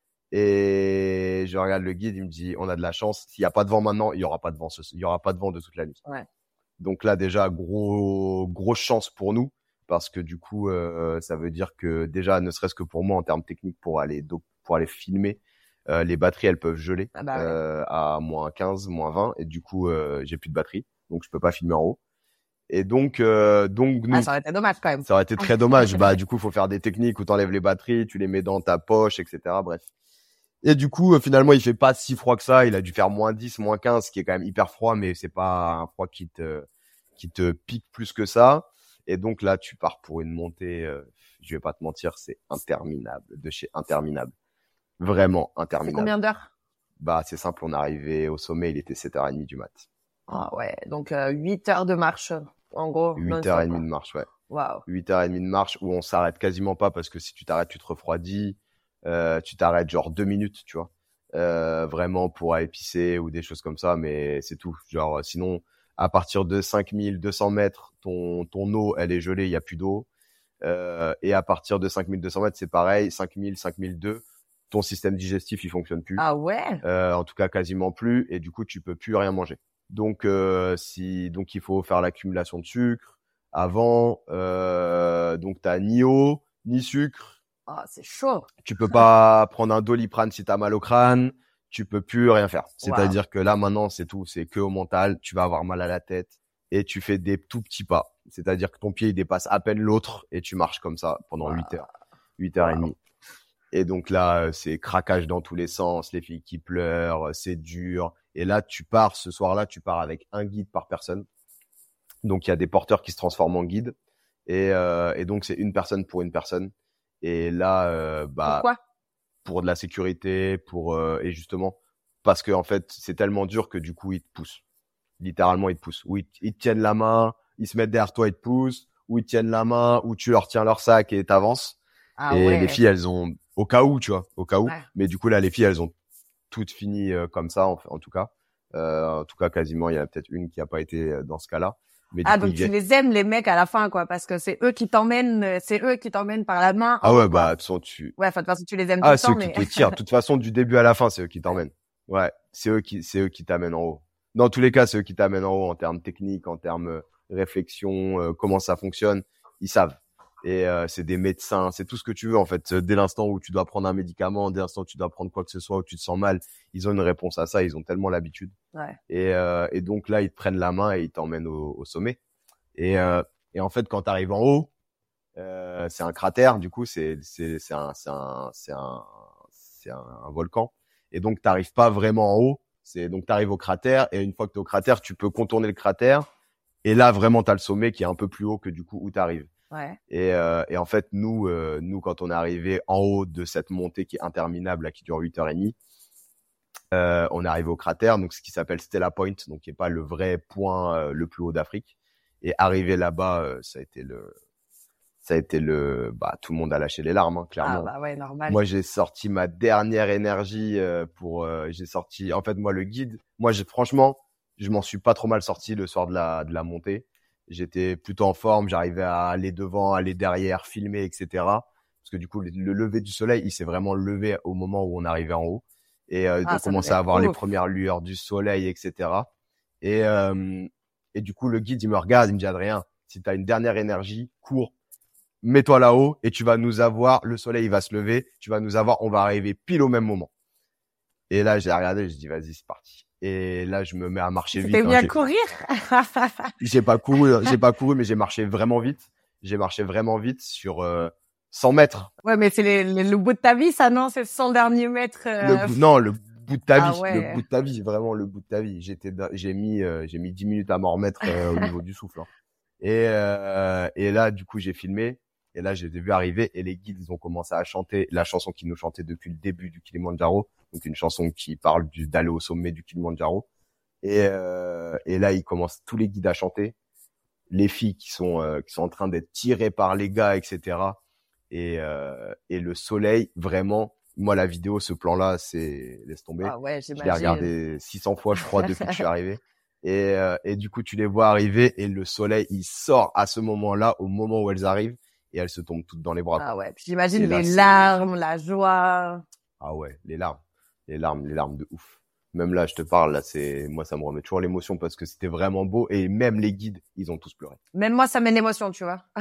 Et je regarde le guide, il me dit, on a de la chance. S'il y a pas de vent maintenant, il y aura pas de vent. Il y aura pas de vent de toute la nuit. Ouais. Donc là, déjà, gros, grosse chance pour nous. Parce que du coup, euh, ça veut dire que déjà, ne serait-ce que pour moi, en termes techniques, pour aller, pour aller filmer, euh, les batteries, elles peuvent geler ah bah ouais. euh, à moins quinze, moins vingt. Et du coup, euh, j'ai plus de batterie. Donc, je peux pas filmer en haut. Et donc, euh, donc nous, ah, ça aurait été dommage quand même. Ça aurait été très dommage. Bah, du coup, faut faire des techniques où t'enlèves les batteries, tu les mets dans ta poche, et cetera. Bref. Et du coup, euh, finalement, il fait pas si froid que ça. Il a dû faire moins dix, moins quinze, ce qui est quand même hyper froid, mais c'est pas un froid qui te, qui te pique plus que ça. Et donc là, tu pars pour une montée, euh, je vais pas te mentir, c'est interminable, de chez interminable. Vraiment interminable. C'est combien d'heures? Bah, c'est simple, on est arrivé au sommet, il était sept heures trente du mat. Ah ouais, donc euh, huit heures de marche, en gros. huit heures trente de marche, ouais. Waouh. huit heures trente de marche où on s'arrête quasiment pas parce que si tu t'arrêtes, tu te refroidis. Euh, tu t'arrêtes genre deux minutes, tu vois, euh, vraiment pour aller pisser ou des choses comme ça, mais c'est tout. Genre, sinon, à partir de cinq mille deux cents mètres, ton ton eau, elle est gelée, il y a plus d'eau. Euh, et à partir de cinq mille deux cents mètres, c'est pareil, cinq mille, cinq mille deux, ton système digestif, il fonctionne plus. Ah ouais. Euh, en tout cas, quasiment plus, et du coup, tu peux plus rien manger. Donc, euh, si donc il faut faire l'accumulation de sucre avant. Euh, donc, t'as ni eau ni sucre. Ah, c'est chaud. Tu peux pas prendre un Doliprane si t'as mal au crâne. Tu peux plus rien faire. C'est-à-dire wow. que là, maintenant, c'est tout. C'est que au mental. Tu vas avoir mal à la tête et tu fais des tout petits pas. C'est-à-dire que ton pied, il dépasse à peine l'autre et tu marches comme ça pendant wow. huit heures. huit heures wow. trente. Et donc là, c'est craquage dans tous les sens. Les filles qui pleurent. C'est dur. Et là, tu pars, ce soir-là, tu pars avec un guide par personne. Donc, il y a des porteurs qui se transforment en guide. Et, euh, et donc, c'est une personne pour une personne. Et là, euh, bah, pourquoi? Pour de la sécurité, pour euh, et justement parce que en fait, c'est tellement dur que du coup, ils te poussent. Littéralement, ils te poussent. Ou ils, ils te tiennent la main, ils se mettent derrière toi, ils te poussent. Ou ils te tiennent la main, ou tu leur tiens leur sac et t'avances. Ah et ouais. les filles, elles ont au cas où, tu vois, au cas où. Ouais. Mais du coup là, les filles, elles ont toutes fini euh, comme ça, en, en tout cas. Euh, en tout cas, quasiment, il y en a peut-être une qui a pas été dans ce cas-là. Mais ah, coup, donc tu viennent... les aimes, les mecs, à la fin, quoi, parce que c'est eux qui t'emmènent, c'est eux qui t'emmènent par la main. Ah ouais, bah, de toute façon, tu... Ouais, enfin, de toute façon, tu les aimes ah, tout le temps, mais... Ah, ceux qui te tirent. De toute façon, du début à la fin, c'est eux qui t'emmènent. Ouais, c'est eux qui, c'est eux qui t'amènent en haut. Dans tous les cas, c'est eux qui t'amènent en haut en termes techniques, en termes euh, réflexion, euh, comment ça fonctionne. Ils savent. Et euh, c'est des médecins, c'est tout ce que tu veux, en fait. Dès l'instant où tu dois prendre un médicament, dès l'instant où tu dois prendre quoi que ce soit, où tu te sens mal, ils ont une réponse à ça, ils ont tellement l'habitude. Ouais. Et, euh, et donc là, ils te prennent la main et ils t'emmènent au, au sommet. Et, euh, et en fait, quand tu arrives en haut, euh, c'est un cratère. Du coup, c'est c'est c'est un c'est un c'est un c'est un, un volcan. Et donc, t'arrives pas vraiment en haut. C'est donc t'arrives au cratère et une fois que t'es au cratère, tu peux contourner le cratère. Et là, vraiment, t'as le sommet qui est un peu plus haut que du coup où t'arrives. Ouais. Et euh, et en fait, nous euh, nous quand on est arrivé en haut de cette montée qui est interminable, là, qui dure huit heures trente, euh, on est arrivé au cratère, donc ce qui s'appelle Stella Point, donc qui est pas le vrai point euh, le plus haut d'Afrique. Et arrivé là-bas, euh, ça a été le, ça a été le, bah tout le monde a lâché les larmes, hein, clairement. Ah bah ouais, normal. Moi, j'ai sorti ma dernière énergie euh, pour, euh, j'ai sorti, en fait, moi le guide, moi j'ai franchement, je m'en suis pas trop mal sorti le soir de la de la montée. J'étais plutôt en forme, j'arrivais à aller devant, aller derrière, filmer, et cetera. Parce que du coup, le, le lever du soleil, il s'est vraiment levé au moment où on arrivait en haut. Et euh, Ah, on ça commençait devait à être voir les ouf. premières lueurs du soleil, et cetera. Et, euh, et du coup, le guide, il me regarde, il me dit, Adrien, si tu as une dernière énergie, cours, mets-toi là-haut et tu vas nous avoir, le soleil, il va se lever, tu vas nous avoir, on va arriver pile au même moment. Et là, j'ai regardé, je dis, vas-y, c'est parti. Et là, je me mets à marcher vite. T'es hein. bien J'ai- courir. J'ai pas couru, j'ai pas couru, mais j'ai marché vraiment vite. J'ai marché vraiment vite sur euh, cent mètres. Ouais, mais c'est les- les- le bout de ta vie, ça, non? C'est cent derniers mètres. Le euh, bout, non, le bout de ta Ah vie, ouais. le bout de ta vie, vraiment le bout de ta vie. J'étais, da- j'ai mis, euh, j'ai mis dix minutes à m'en remettre euh, au niveau du souffle. hein. Et euh, et là, du coup, j'ai filmé. Et là, j'ai vu arriver et les guides, ils ont commencé à chanter la chanson qu'ils nous chantaient depuis le début du Kilimandjaro. Donc une chanson qui parle du, d'aller au sommet du Kilimandjaro. Et euh, et là, ils commencent tous les guides à chanter. Les filles qui sont euh, qui sont en train d'être tirées par les gars, et cetera. Et euh, et le soleil, vraiment, moi la vidéo, ce plan-là, c'est laisse tomber. Ah ouais, Je l'ai j'imagine. regardé six cents fois, je crois, depuis que je suis arrivé. Et euh, et du coup, tu les vois arriver et le soleil, il sort à ce moment-là, au moment où elles arrivent, et elles se tombent toutes dans les bras. quoi. Ah ouais, puis j'imagine Et là, les c'est- larmes, la joie. Ah ouais, les larmes, les larmes, les larmes de ouf. Même là, je te parle, là, c'est moi, ça me remet toujours l'émotion parce que c'était vraiment beau et même les guides, ils ont tous pleuré. Même moi, ça met l'émotion, tu vois.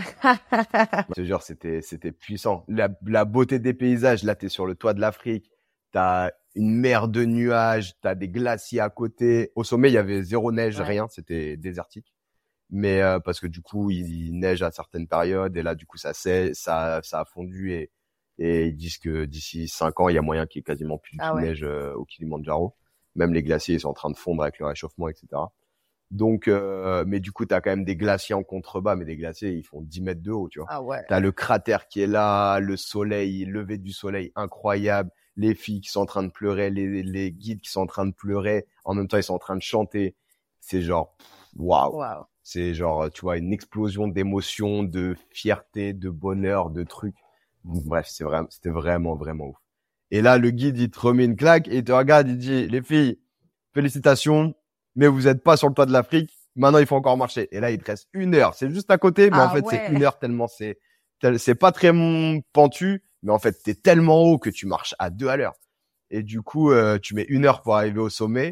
Je te jure, c'était, c'était puissant. La, la beauté des paysages. Là, t'es sur le toit de l'Afrique. T'as une mer de nuages. T'as des glaciers à côté. Au sommet, il y avait zéro neige, Ouais. rien. C'était désertique. Mais euh, parce que du coup, il, il neige à certaines périodes et là, du coup, ça sait, ça, ça a fondu et et ils disent que d'ici cinq ans, il y a moyen qu'il y ait quasiment plus Ah de ouais. neige euh, au Kilimandjaro. Même les glaciers, ils sont en train de fondre avec le réchauffement, et cetera. Donc, euh, mais du coup, t'as quand même des glaciers en contrebas, mais des glaciers, ils font dix mètres de haut, tu vois. Ah ouais. T'as le cratère qui est là, le soleil, lever du soleil incroyable, les filles qui sont en train de pleurer, les, les guides qui sont en train de pleurer, en même temps ils sont en train de chanter. C'est genre, waouh. Waouh. C'est genre, tu vois, une explosion d'émotions, de fierté, de bonheur, de trucs. Bref, c'est vraiment, c'était vraiment, vraiment ouf. Et là, le guide, il te remet une claque et il te regarde, il dit, les filles, félicitations, mais vous êtes pas sur le toit de l'Afrique. Maintenant, il faut encore marcher. Et là, il te reste une heure. C'est juste à côté, mais Ah en fait, ouais. c'est une heure tellement c'est, tel- c'est pas très mm, pentu, mais en fait, t'es tellement haut que tu marches à deux à l'heure. Et du coup, euh, tu mets une heure pour arriver au sommet.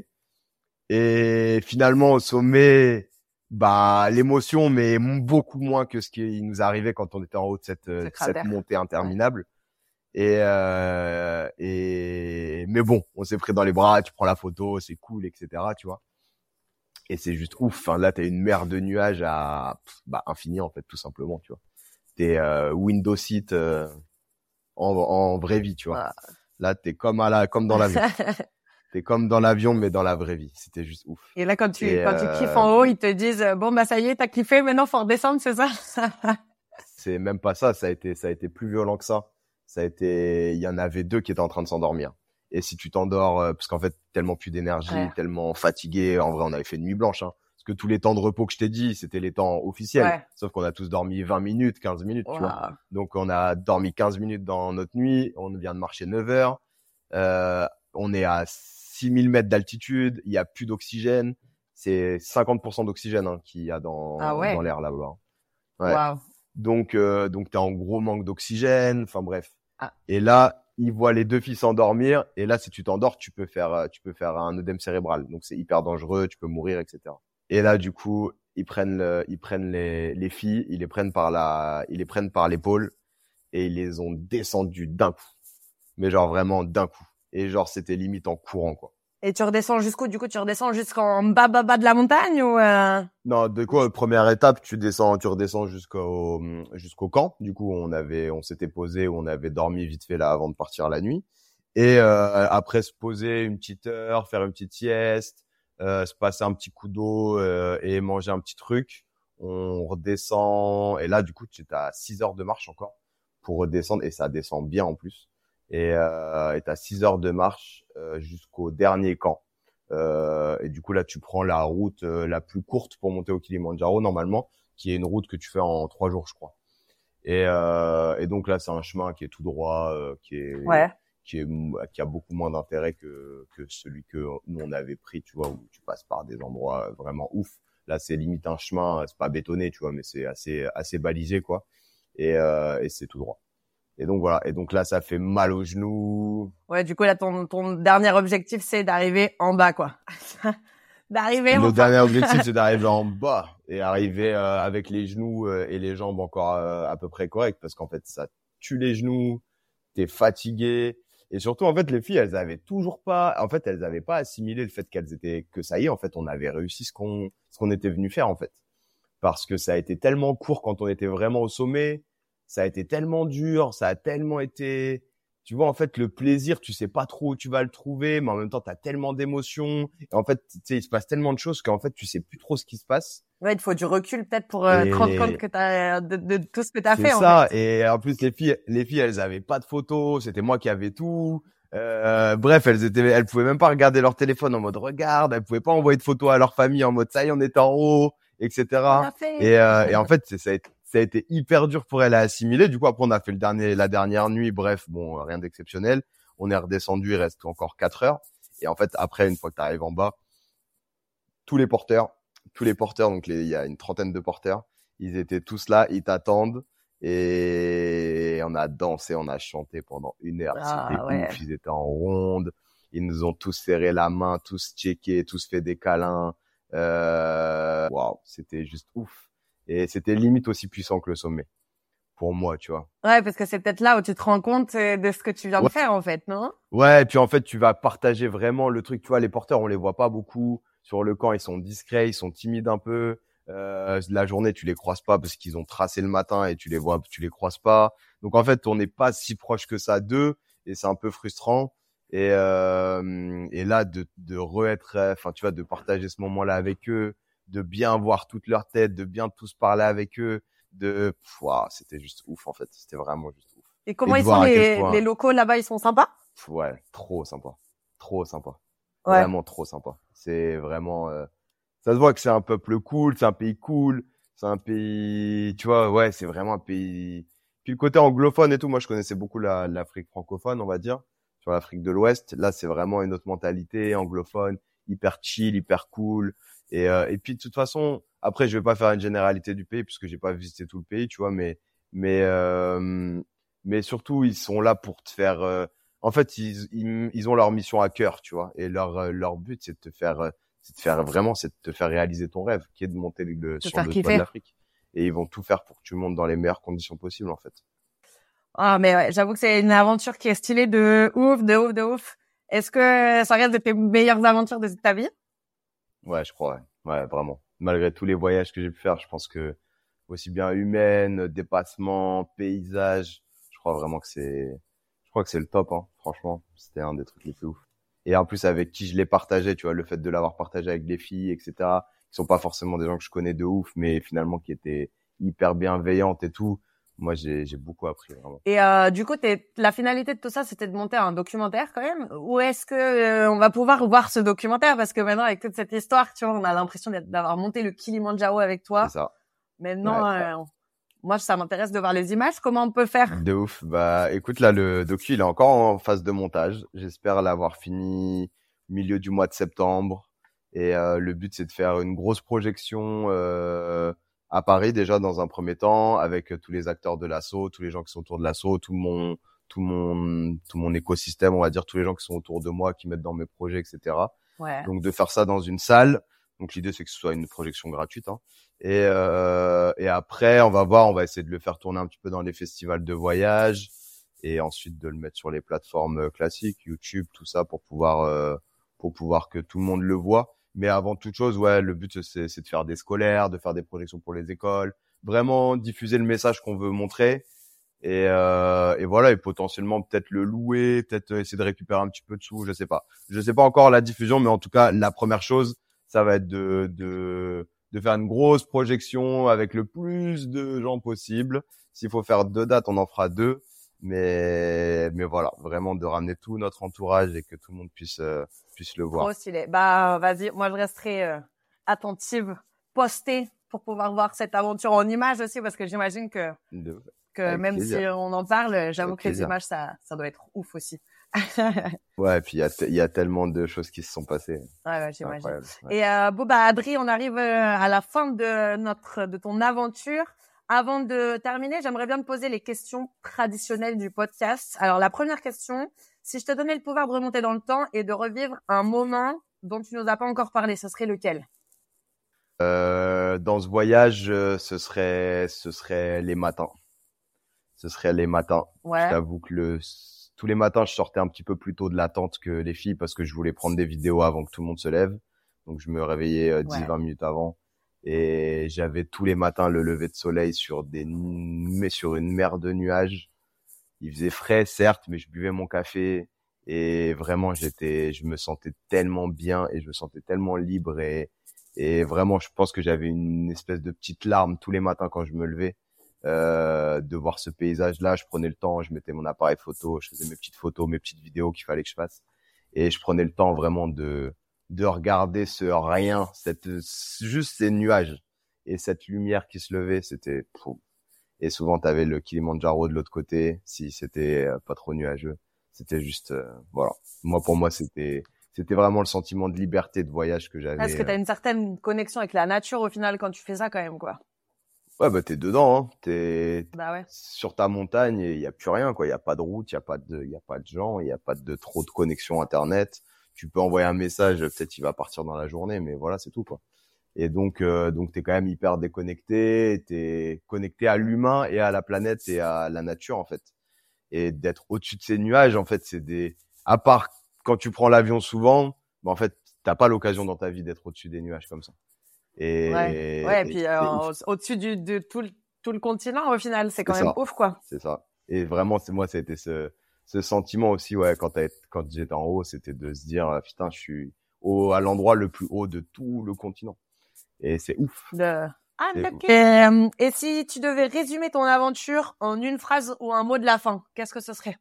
Et finalement, au sommet, bah, l'émotion, mais m- beaucoup moins que ce qui nous arrivait quand on était en haut de cette, euh, cratère. cette montée interminable. Et, euh, et, mais bon, on s'est pris dans les bras, tu prends la photo, c'est cool, et cetera, tu vois. Et c'est juste ouf. Enfin, là, t'as une mer de nuages à, pff, bah, infini, en fait, tout simplement, tu vois. T'es, euh, window seat, euh, en, en vraie vie, tu vois. Voilà. Là, t'es comme à la, comme dans l'avion. T'es comme dans l'avion, mais dans la vraie vie. C'était juste ouf. Et là, quand tu, Et, quand tu euh, kiffes en haut, ils te disent, euh, bon, bah, ça y est, t'as kiffé, maintenant, faut redescendre, c'est ça? C'est même pas ça. Ça a été, ça a été plus violent que ça. Ça a été, il y en avait deux qui étaient en train de s'endormir. Et si tu t'endors, euh, parce qu'en fait, tellement plus d'énergie, Ouais. tellement fatigué. En vrai, on avait fait une nuit blanche, hein. Parce que tous les temps de repos que je t'ai dit, c'était les temps officiels. Ouais. Sauf qu'on a tous dormi vingt minutes, quinze minutes, tu vois. Waouh. Donc, on a dormi quinze minutes dans notre nuit. On vient de marcher neuf heures. Euh, on est à six mille mètres d'altitude. Il y a plus d'oxygène. C'est cinquante pour cent d'oxygène, hein, qu'il y a dans, Ah ouais. dans l'air là-bas. Ouais. Waouh. Donc, euh, donc t'es en gros manque d'oxygène. Enfin bref. Ah. Et là, ils voient les deux filles s'endormir. Et là, si tu t'endors, tu peux faire, euh, tu peux faire un œdème cérébral. Donc c'est hyper dangereux. Tu peux mourir, et cetera. Et là, du coup, ils prennent, le, ils prennent les, les filles, ils les prennent par la, ils les prennent par l'épaule et ils les ont descendues d'un coup. Mais genre vraiment d'un coup. Et genre c'était limite en courant quoi. Et tu redescends jusqu'où? Du coup, tu redescends jusqu'en bas, bas, bas de la montagne ou, euh... Non, de quoi, première étape, tu descends, tu redescends jusqu'au, jusqu'au camp. Du coup, on avait, on s'était posé, on avait dormi vite fait là avant de partir la nuit. Et, euh, après se poser une petite heure, faire une petite sieste, euh, se passer un petit coup d'eau, euh, et manger un petit truc. On redescend. Et là, du coup, tu es à six heures de marche encore pour redescendre et ça descend bien en plus. Et, euh, et t'as six heures de marche, euh, jusqu'au dernier camp. Euh, et du coup là tu prends la route euh, la plus courte pour monter au Kilimandjaro normalement, qui est une route que tu fais en trois jours je crois. Et, euh, et donc là c'est un chemin qui est tout droit, euh, qui est Ouais. qui est qui a beaucoup moins d'intérêt que que celui que nous on avait pris, tu vois, où tu passes par des endroits vraiment ouf. Là, c'est limite un chemin, c'est pas bétonné, tu vois, mais c'est assez assez balisé, quoi. Et euh, et c'est tout droit. Et donc voilà. Et donc là, ça fait mal aux genoux. Ouais, du coup là, ton ton dernier objectif, c'est d'arriver en bas, quoi. D'arriver. Le enfin... dernier objectif, c'est d'arriver en bas et arriver euh, avec les genoux euh, et les jambes encore euh, à peu près corrects, parce qu'en fait, ça tue les genoux, t'es fatigué. Et surtout, en fait, les filles, elles avaient toujours pas, en fait, elles avaient pas assimilé le fait qu'elles étaient, que ça y est, en fait, on avait réussi ce qu'on, ce qu'on était venu faire, en fait. Parce que ça a été tellement court quand on était vraiment au sommet. Ça a été tellement dur, ça a tellement été, tu vois, en fait, le plaisir, tu sais pas trop où tu vas le trouver, mais en même temps, t'as tellement d'émotions. Et en fait, tu sais, il se passe tellement de choses qu'en fait, tu sais plus trop ce qui se passe. Ouais, il te faut du recul peut-être pour euh, Et... te rendre compte que t'as de, de, de tout ce que t'as fait. C'est ça. En fait. Et en plus, les filles, les filles, elles avaient pas de photos. C'était moi qui avais tout. Euh, bref, elles étaient, elles pouvaient même pas regarder leur téléphone en mode regarde. Elles pouvaient pas envoyer de photos à leur famille en mode ça y est, on est en haut, et cetera. Et, euh, et en fait, c'est, ça a été, ça a été hyper dur pour elle à assimiler. Du coup, après, on a fait le dernier, la dernière nuit. Bref, bon, rien d'exceptionnel. On est redescendu. Il reste encore quatre heures. Et en fait, après, une fois que tu arrives en bas, tous les porteurs, tous les porteurs, donc les, il y a une trentaine de porteurs, ils étaient tous là, ils t'attendent. Et on a dansé, on a chanté pendant une heure. Ah, C'était ouais. ouf. Ils étaient en ronde. Ils nous ont tous serré la main, tous checké, tous fait des câlins. Euh, waouh, c'était juste ouf. Et c'était limite aussi puissant que le sommet. Pour moi, tu vois. Ouais, parce que c'est peut-être là où tu te rends compte de ce que tu viens ouais. de faire, en fait, non? Ouais, et puis en fait, tu vas partager vraiment le truc. Tu vois, les porteurs, on les voit pas beaucoup. Sur le camp, ils sont discrets, ils sont timides un peu. Euh, la journée, tu les croises pas parce qu'ils ont tracé le matin et tu les vois, tu les croises pas. Donc en fait, on n'est pas si proche que ça d'eux et c'est un peu frustrant. Et euh, et là, de de re-être, enfin tu vois, de partager ce moment-là avec eux, de bien voir toute leur tête, de bien tous parler avec eux, de, wow, c'était juste ouf en fait. C'était vraiment juste ouf. Et comment et ils sont les point... les locaux là-bas? Ils sont sympas? Ouais, trop sympa, trop sympa, ouais. Vraiment trop sympa. C'est vraiment euh... ça se voit que c'est un peuple cool, c'est un pays cool, c'est un pays, tu vois, ouais, c'est vraiment un pays. Puis le côté anglophone et tout, moi je connaissais beaucoup la, l'Afrique francophone, on va dire, sur l'Afrique de l'Ouest. Là, c'est vraiment une autre mentalité anglophone, hyper chill, hyper cool. Et euh, et puis de toute façon, après, je vais pas faire une généralité du pays puisque j'ai pas visité tout le pays, tu vois, mais mais euh, mais surtout ils sont là pour te faire. Euh, en fait, ils, ils ils ont leur mission à cœur, tu vois, et leur leur but c'est de te faire c'est de faire vraiment, c'est de te faire réaliser ton rêve, qui est de monter le, sur le toit de l'Afrique. Et ils vont tout faire pour que tu montes dans les meilleures conditions possibles, en fait. Ah, mais ouais, j'avoue que c'est une aventure qui est stylée de ouf, de ouf, de ouf. Est-ce que ça reste de tes meilleures aventures de ta vie? Ouais, je crois, ouais. Ouais, vraiment. Malgré tous les voyages que j'ai pu faire, je pense que aussi bien humaine, dépassement, paysage, je crois vraiment que c'est, je crois que c'est le top, hein. Franchement, c'était un des trucs les plus ouf. Et en plus, avec qui je l'ai partagé, tu vois, le fait de l'avoir partagé avec des filles, et cetera, qui sont pas forcément des gens que je connais de ouf, mais finalement qui étaient hyper bienveillantes et tout. Moi, j'ai, j'ai beaucoup appris, vraiment. Et euh, du coup, t'es, la finalité de tout ça, c'était de monter un documentaire quand même? Ou est-ce que euh, on va pouvoir voir ce documentaire? Parce que maintenant, avec toute cette histoire, tu vois, on a l'impression d'avoir monté le Kilimandjaro avec toi. C'est ça. Maintenant, ouais, euh, moi, ça m'intéresse de voir les images. Comment on peut faire? De ouf. Bah, écoute, là, le docu, il est encore en phase de montage. J'espère l'avoir fini milieu du mois de septembre. Et euh, le but, c'est de faire une grosse projection euh, à Paris déjà dans un premier temps, avec tous les acteurs de l'asso, tous les gens qui sont autour de l'asso, tout mon, tout mon, tout mon écosystème, on va dire, tous les gens qui sont autour de moi, qui mettent dans mes projets, et cetera. Ouais. Donc de faire ça dans une salle. Donc l'idée, c'est que ce soit une projection gratuite, hein. Et, euh, et après, on va voir, on va essayer de le faire tourner un petit peu dans les festivals de voyage et ensuite de le mettre sur les plateformes classiques, YouTube, tout ça, pour pouvoir, euh, pour pouvoir que tout le monde le voit. Mais avant toute chose, ouais, le but, c'est, c'est de faire des scolaires, de faire des projections pour les écoles, vraiment diffuser le message qu'on veut montrer. Et, euh, et voilà, et potentiellement peut-être le louer, peut-être essayer de récupérer un petit peu de sous, je sais pas. Je sais pas encore la diffusion, mais en tout cas, la première chose, ça va être de, de, de faire une grosse projection avec le plus de gens possible. S'il faut faire deux dates, on en fera deux. Mais, mais voilà, vraiment de ramener tout notre entourage et que tout le monde puisse, euh, puisse le voir. Trop stylé. Bah, vas-y, moi je resterai euh, attentive, postée pour pouvoir voir cette aventure en images aussi, parce que j'imagine que, de... que avec même plaisir. si on en parle, j'avoue avec que plaisir. les images, ça, ça doit être ouf aussi. Ouais, et puis il y a, il y a tellement de choses qui se sont passées. Ouais, ouais, j'imagine. Ouais. Et euh, bon bah Adri, on arrive euh, à la fin de notre de ton aventure. Avant de terminer, j'aimerais bien te poser les questions traditionnelles du podcast. Alors la première question, si je te donnais le pouvoir de remonter dans le temps et de revivre un moment dont tu nous as pas encore parlé, ce serait lequel? Euh, dans ce voyage, ce serait, ce serait les matins. Ce serait les matins. Ouais. Je t'avoue que le, tous les matins, je sortais un petit peu plus tôt de la tente que les filles parce que je voulais prendre des vidéos avant que tout le monde se lève. Donc je me réveillais euh, dix, vingt minutes avant. Et j'avais tous les matins le lever de soleil sur des, mais sur une mer de nuages. Il faisait frais, certes, mais je buvais mon café et vraiment, j'étais, je me sentais tellement bien et je me sentais tellement libre et, et vraiment, je pense que j'avais une espèce de petite larme tous les matins quand je me levais, euh, de voir ce paysage-là. Je prenais le temps, je mettais mon appareil photo, je faisais mes petites photos, mes petites vidéos qu'il fallait que je fasse et je prenais le temps vraiment de, de regarder ce rien, cette, juste ces nuages et cette lumière qui se levait, c'était, pff. Et souvent, t'avais le Kilimandjaro de l'autre côté, si c'était euh, pas trop nuageux. C'était juste, euh, voilà. Moi, pour moi, c'était, c'était vraiment le sentiment de liberté de voyage que j'avais. Est-ce que t'as une certaine connexion avec la nature au final quand tu fais ça quand même, quoi? Ouais, bah, t'es dedans, hein. T'es bah ouais. sur ta montagne et il y a plus rien, quoi. Il y a pas de route, il y a pas de, il y a pas de gens, il y a pas de trop de connexion Internet. Tu peux envoyer un message, peut-être il va partir dans la journée, mais voilà, c'est tout, quoi. Et donc, euh, donc t'es quand même hyper déconnecté, t'es connecté à l'humain et à la planète et à la nature en fait. Et d'être au-dessus de ces nuages, en fait, c'est des. À part quand tu prends l'avion souvent, bah en fait, t'as pas l'occasion dans ta vie d'être au-dessus des nuages comme ça. Et ouais, ouais. Et, et puis et, euh, au-dessus du de tout le tout le continent au final, c'est quand même ça. ouf quoi. C'est ça. Et vraiment, c'est moi, c'était ce ce sentiment aussi, ouais, quand t'as, quand j'étais en haut, c'était de se dire, putain, je suis au à l'endroit le plus haut de tout le continent. Et c'est ouf. De... Ah, et, euh, et si tu devais résumer ton aventure en une phrase ou un mot de la fin, qu'est-ce que ce serait?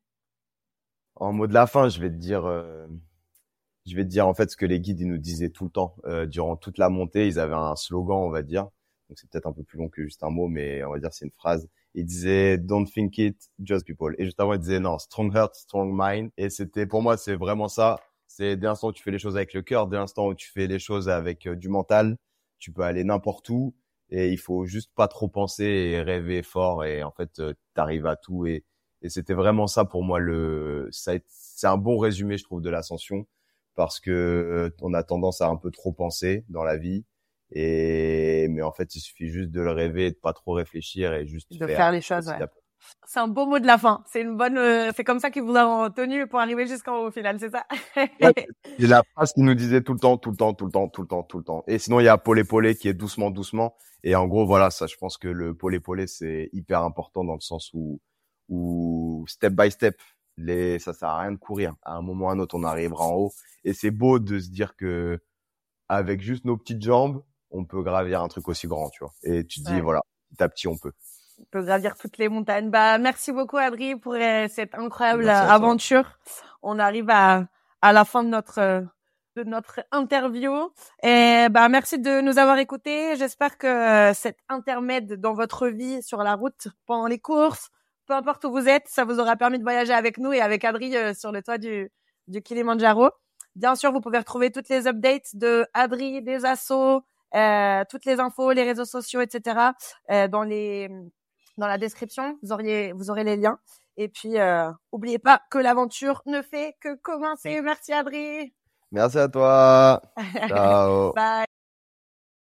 En mot de la fin, je vais te dire, euh, je vais te dire en fait ce que les guides ils nous disaient tout le temps euh, durant toute la montée. Ils avaient un slogan, on va dire. Donc c'est peut-être un peu plus long que juste un mot, mais on va dire c'est une phrase. Ils disaient "Don't think it, just people". Et juste avant ils disaient non, strong heart, strong mind. Et c'était pour moi c'est vraiment ça. C'est dès l'instant où tu fais les choses avec le cœur, dès l'instant où tu fais les choses avec euh, du mental. Tu peux aller n'importe où et il faut juste pas trop penser et rêver fort et en fait euh, t'arrives à tout et, et c'était vraiment ça pour moi le ça c'est un bon résumé je trouve de l'ascension parce que euh, on a tendance à un peu trop penser dans la vie et mais en fait il suffit juste de le rêver et de pas trop réfléchir et juste de faire, faire les choses ouais. À... C'est un beau mot de la fin. C'est une bonne, euh, c'est comme ça qu'ils vous ont tenu pour arriver jusqu'en haut au final, c'est ça? Ouais, c'est la phrase qu'ils nous disait tout le temps, tout le temps, tout le temps, tout le temps, tout le temps. Et sinon, il y a Pole Pole qui est doucement, doucement. Et en gros, voilà, ça, je pense que le Pole Pole, c'est hyper important dans le sens où, où step by step, les, ça sert à rien de courir. À un moment ou à un autre, on arrivera en haut. Et c'est beau de se dire que, avec juste nos petites jambes, on peut gravir un truc aussi grand, tu vois. Et tu te dis, ouais. Voilà, petit à petit, on peut. On peut gravir toutes les montagnes. Bah, merci beaucoup, Adri, pour euh, cette incroyable aventure. On arrive à, à la fin de notre, euh, de notre interview. Et bah, merci de nous avoir écoutés. J'espère que euh, cet intermède dans votre vie sur la route, pendant les courses, peu importe où vous êtes, ça vous aura permis de voyager avec nous et avec Adri euh, sur le toit du, du Kilimandjaro. Bien sûr, vous pouvez retrouver toutes les updates de Adri, des assos, euh, toutes les infos, les réseaux sociaux, et cetera. Euh, dans les Dans la description, vous auriez, vous aurez les liens. Et puis, euh, oubliez pas que l'aventure ne fait que commencer. Merci, Adri. Merci à toi. Ciao. Bye.